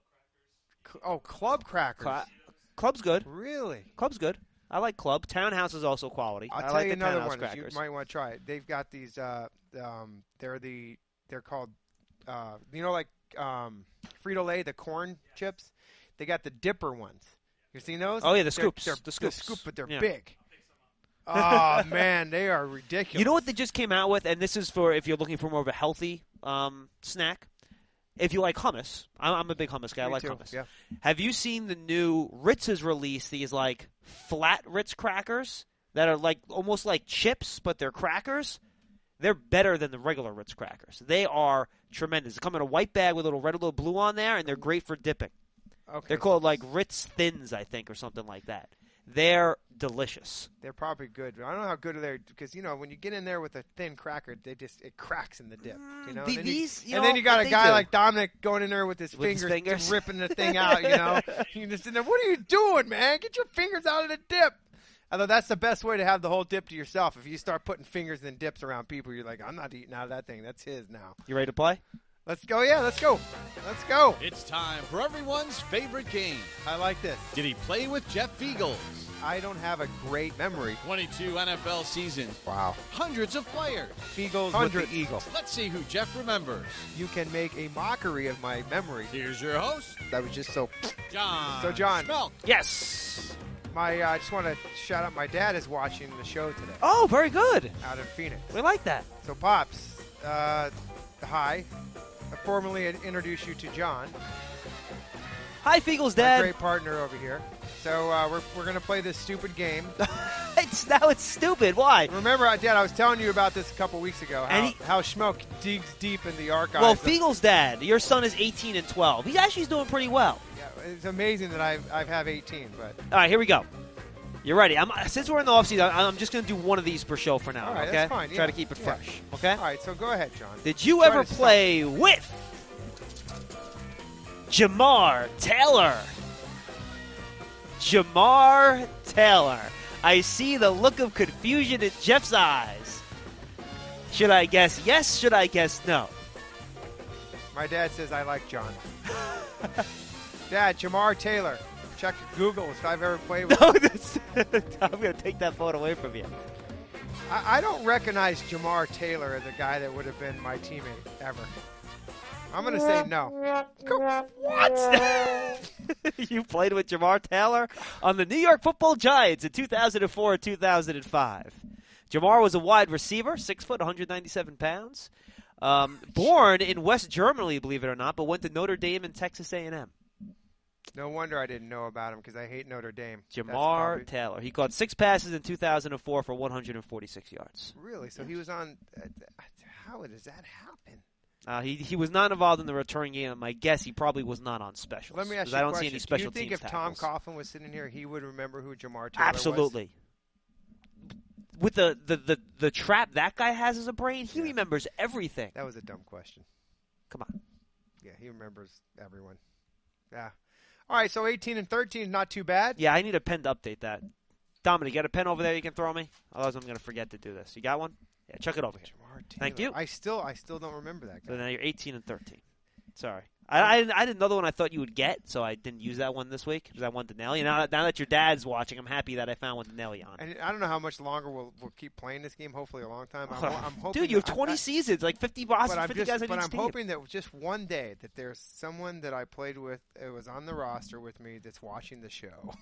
oh, club crackers. Cla- Club's good. Really? Club's good. I like Club. Townhouse is also quality. I'll I tell like you the another Townhouse one. that crackers. You might want to try it. They've got these. Uh, um, they're the. They're called. Uh, you know, like um, Frito-Lay, the corn chips. They got the dipper ones. You seen those? Oh, yeah, the They're- scoops. They're, The scoops. scoop, but they're Yeah. big. Oh man, they are ridiculous. You know what they just came out with, and this is for if you're looking for more of a healthy um, snack. If you like hummus, I'm, I'm a big hummus guy. I Me like too, hummus. yeah. Have you seen the new Ritz has released these like flat Ritz crackers that are like almost like chips, but they're crackers? They're better than the regular Ritz crackers. They are tremendous. They come in a white bag with a little red, a little blue on there, and they're great for dipping. Okay. They're called like Ritz Thins, I think, or something like that. They're delicious. They're probably good. I don't know how good they are because you know when you get in there with a thin cracker, they just it cracks in the dip. You know, the- and then, these- you, you and know, then you got what a they guy do. like Dominic going in there with his With his fingers, fingers. just ripping the thing out. You know, you just in there. What are you doing, man? Get your fingers out of the dip. Although that's the best way to have the whole dip to yourself. If you start putting fingers and dips around people, you're like, I'm not eating out of that thing. That's his now. You ready to play? Let's go. Yeah, let's go. Let's go. It's time for everyone's favorite game. I like this. Did he play with Jeff Fiegels? I don't have a great memory. twenty-two N F L seasons. Wow. Hundreds of players. Fiegels Hundreds. with the Eagle. Let's see who Jeff remembers. You can make a mockery of my memory. Here's your host, That was just so. John. So, John. Schmelk. Yes. My, uh, I just want to shout out. My dad is watching the show today Oh, very good. out in Phoenix. We like that. So, pops, uh, hi. I formally introduce you to John, Hi, Fiegel's my dad. great partner over here. So uh, we're we're gonna play this stupid game. It's now it's stupid. Why? Remember, uh, Dad, I was telling you about this a couple weeks ago. How, And he- how Schmelk digs deep in the archives. Well, of- Fiegel's dad. Your son is eighteen and twelve. He actually is doing pretty well. Yeah, it's amazing that I I have eighteen, but All right, here we go. You're ready. I'm, since we're in the offseason, I'm I'm just going to do one of these per show for now. all right, okay? that's fine. Try yeah, to keep it yeah. fresh. Okay. All right, so go ahead, John. Did you Try ever to stop. play with Jamar Taylor? Jamar Taylor. I see the look of confusion in Jeff's eyes. Should I guess yes? Should I guess no? My dad says I like John. Dad, Jamar Taylor. Check Google if I've ever played with. No, this, I'm going to take that phone away from you. I, I don't recognize Jamar Taylor as a guy that would have been my teammate ever. I'm going to say no. What? You played with Jamar Taylor on the New York Football Giants in two thousand four and two thousand five. Jamar was a wide receiver, six foot, one hundred ninety-seven pounds. Um, born in West Germany, believe it or not, but went to Notre Dame and Texas A and M. No wonder I didn't know about him because I hate Notre Dame. That's Jamar probably- Taylor. He caught six passes in two thousand four for one hundred forty-six yards. Really? So he was on. Uh, how does that happen? Uh, he he was not involved in the return game. My guess he probably was not on specials. Let me ask 'cause you I a don't question. see any special Do you think teams if Tom tackles. Coughlin was sitting here, he would remember who Jamar Taylor Absolutely. With the, the, the, the trap that guy has as a brain, he remembers everything. was? That was a dumb question. Come on. Yeah, he remembers everyone. Yeah. All right, so eighteen and thirteen is not too bad. Yeah, I need a pen to update that. Dominic, you got a pen over there you can throw me? Otherwise, I'm going to forget to do this. You got one? Yeah, chuck it over here. Thank you. I still, I still don't remember that guy. So now you're eighteen and thirteen. Sorry. I, I, didn't, I didn't know the one I thought you would get, so I didn't use that one this week because I wanted to nail you. Now, now that your dad's watching, I'm happy that I found one to nail you on. And I don't know how much longer we'll, we'll keep playing this game. Hopefully a long time. I'm, I'm hoping Dude, you have that, twenty I, seasons, like fifty bosses, but fifty I'm just, guys on But each I'm team. hoping that just one day that there's someone that I played with, it was on the roster with me, that's watching the show.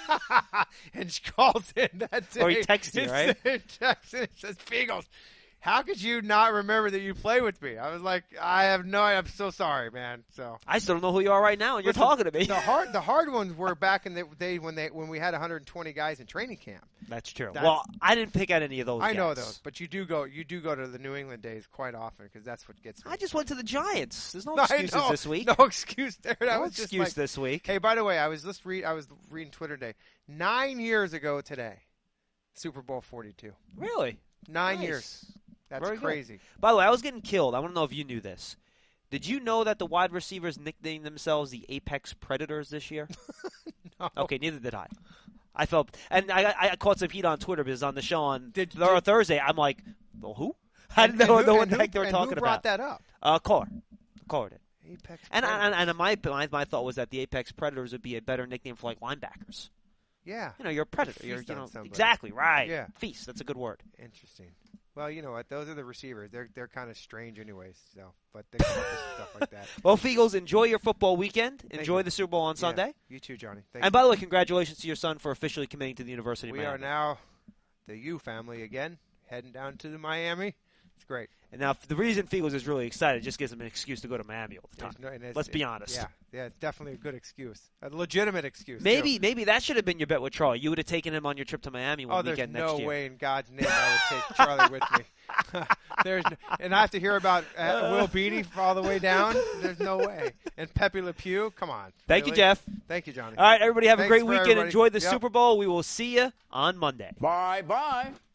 And she calls in that day. Or he texts you, right? He texts in and says, Beagles, how could you not remember that you played with me? I was like, I have no idea. I'm so sorry, man. So I still don't know who you are right now, and you're But talking the, to me. The hard, the hard ones were back in the day when they when we had one hundred twenty guys in training camp. That's true. That's, well, I didn't pick out any of those I guys. know those, but you do go you do go to the New England days quite often because that's what gets me. I just went to the Giants. There's no I excuses know. this week. No excuse there. That No was just excuse like, this week. Hey, by the way, I was just read I was reading Twitter today. Nine years ago today, Super Bowl forty-two. Really? Nine Nice. years. That's Very good. crazy. By the way, I was getting killed. I want to know if you knew this. Did you know that the wide receivers nicknamed themselves the Apex Predators this year? No. Okay, neither did I. I felt, and I, I caught some heat on Twitter because on the show on Did- Thur- did- Thursday, I'm like, well, who? I didn't And know, who- know what and the who- heck they were and talking who brought about. that up? Uh, Caller. Caller did. Apex. And, I, and, Predators. and my, my my thought was that the Apex Predators would be a better nickname for like linebackers. Yeah. You know, you're a predator. Feast You're, you on know, somebody. exactly right. Yeah. Feast. That's a good word. Interesting. Well, you know what? Those are the receivers. They're they're kind of strange, anyways. So, but they come up with stuff like that. Well, Feagles, enjoy your football weekend. Thank Enjoy you. the Super Bowl on Yeah. Sunday. You too, Johnny. Thank And you. by the way, congratulations to your son for officially committing to the University of We Miami. are now the U family again, heading down to the Miami. It's great. And now, the reason Feagles is really excited just gives him an excuse to go to Miami all the time. There's no- and it's- Let's be it- honest. Yeah, yeah, it's definitely a good excuse, a legitimate excuse. Maybe too. maybe that should have been your bet with Charlie. You would have taken him on your trip to Miami one Oh, there's weekend no next year. way in God's name I would take Charlie with me. There's no, and I have to hear about uh, Will Beatty all the way down. There's no way. And Pepe Le Pew, come on. Thank you, really? Jeff. Thank you, Johnny. All right, everybody have Thanks a great for weekend. everybody. Enjoy the Yep. Super Bowl. We will see you on Monday. Bye bye.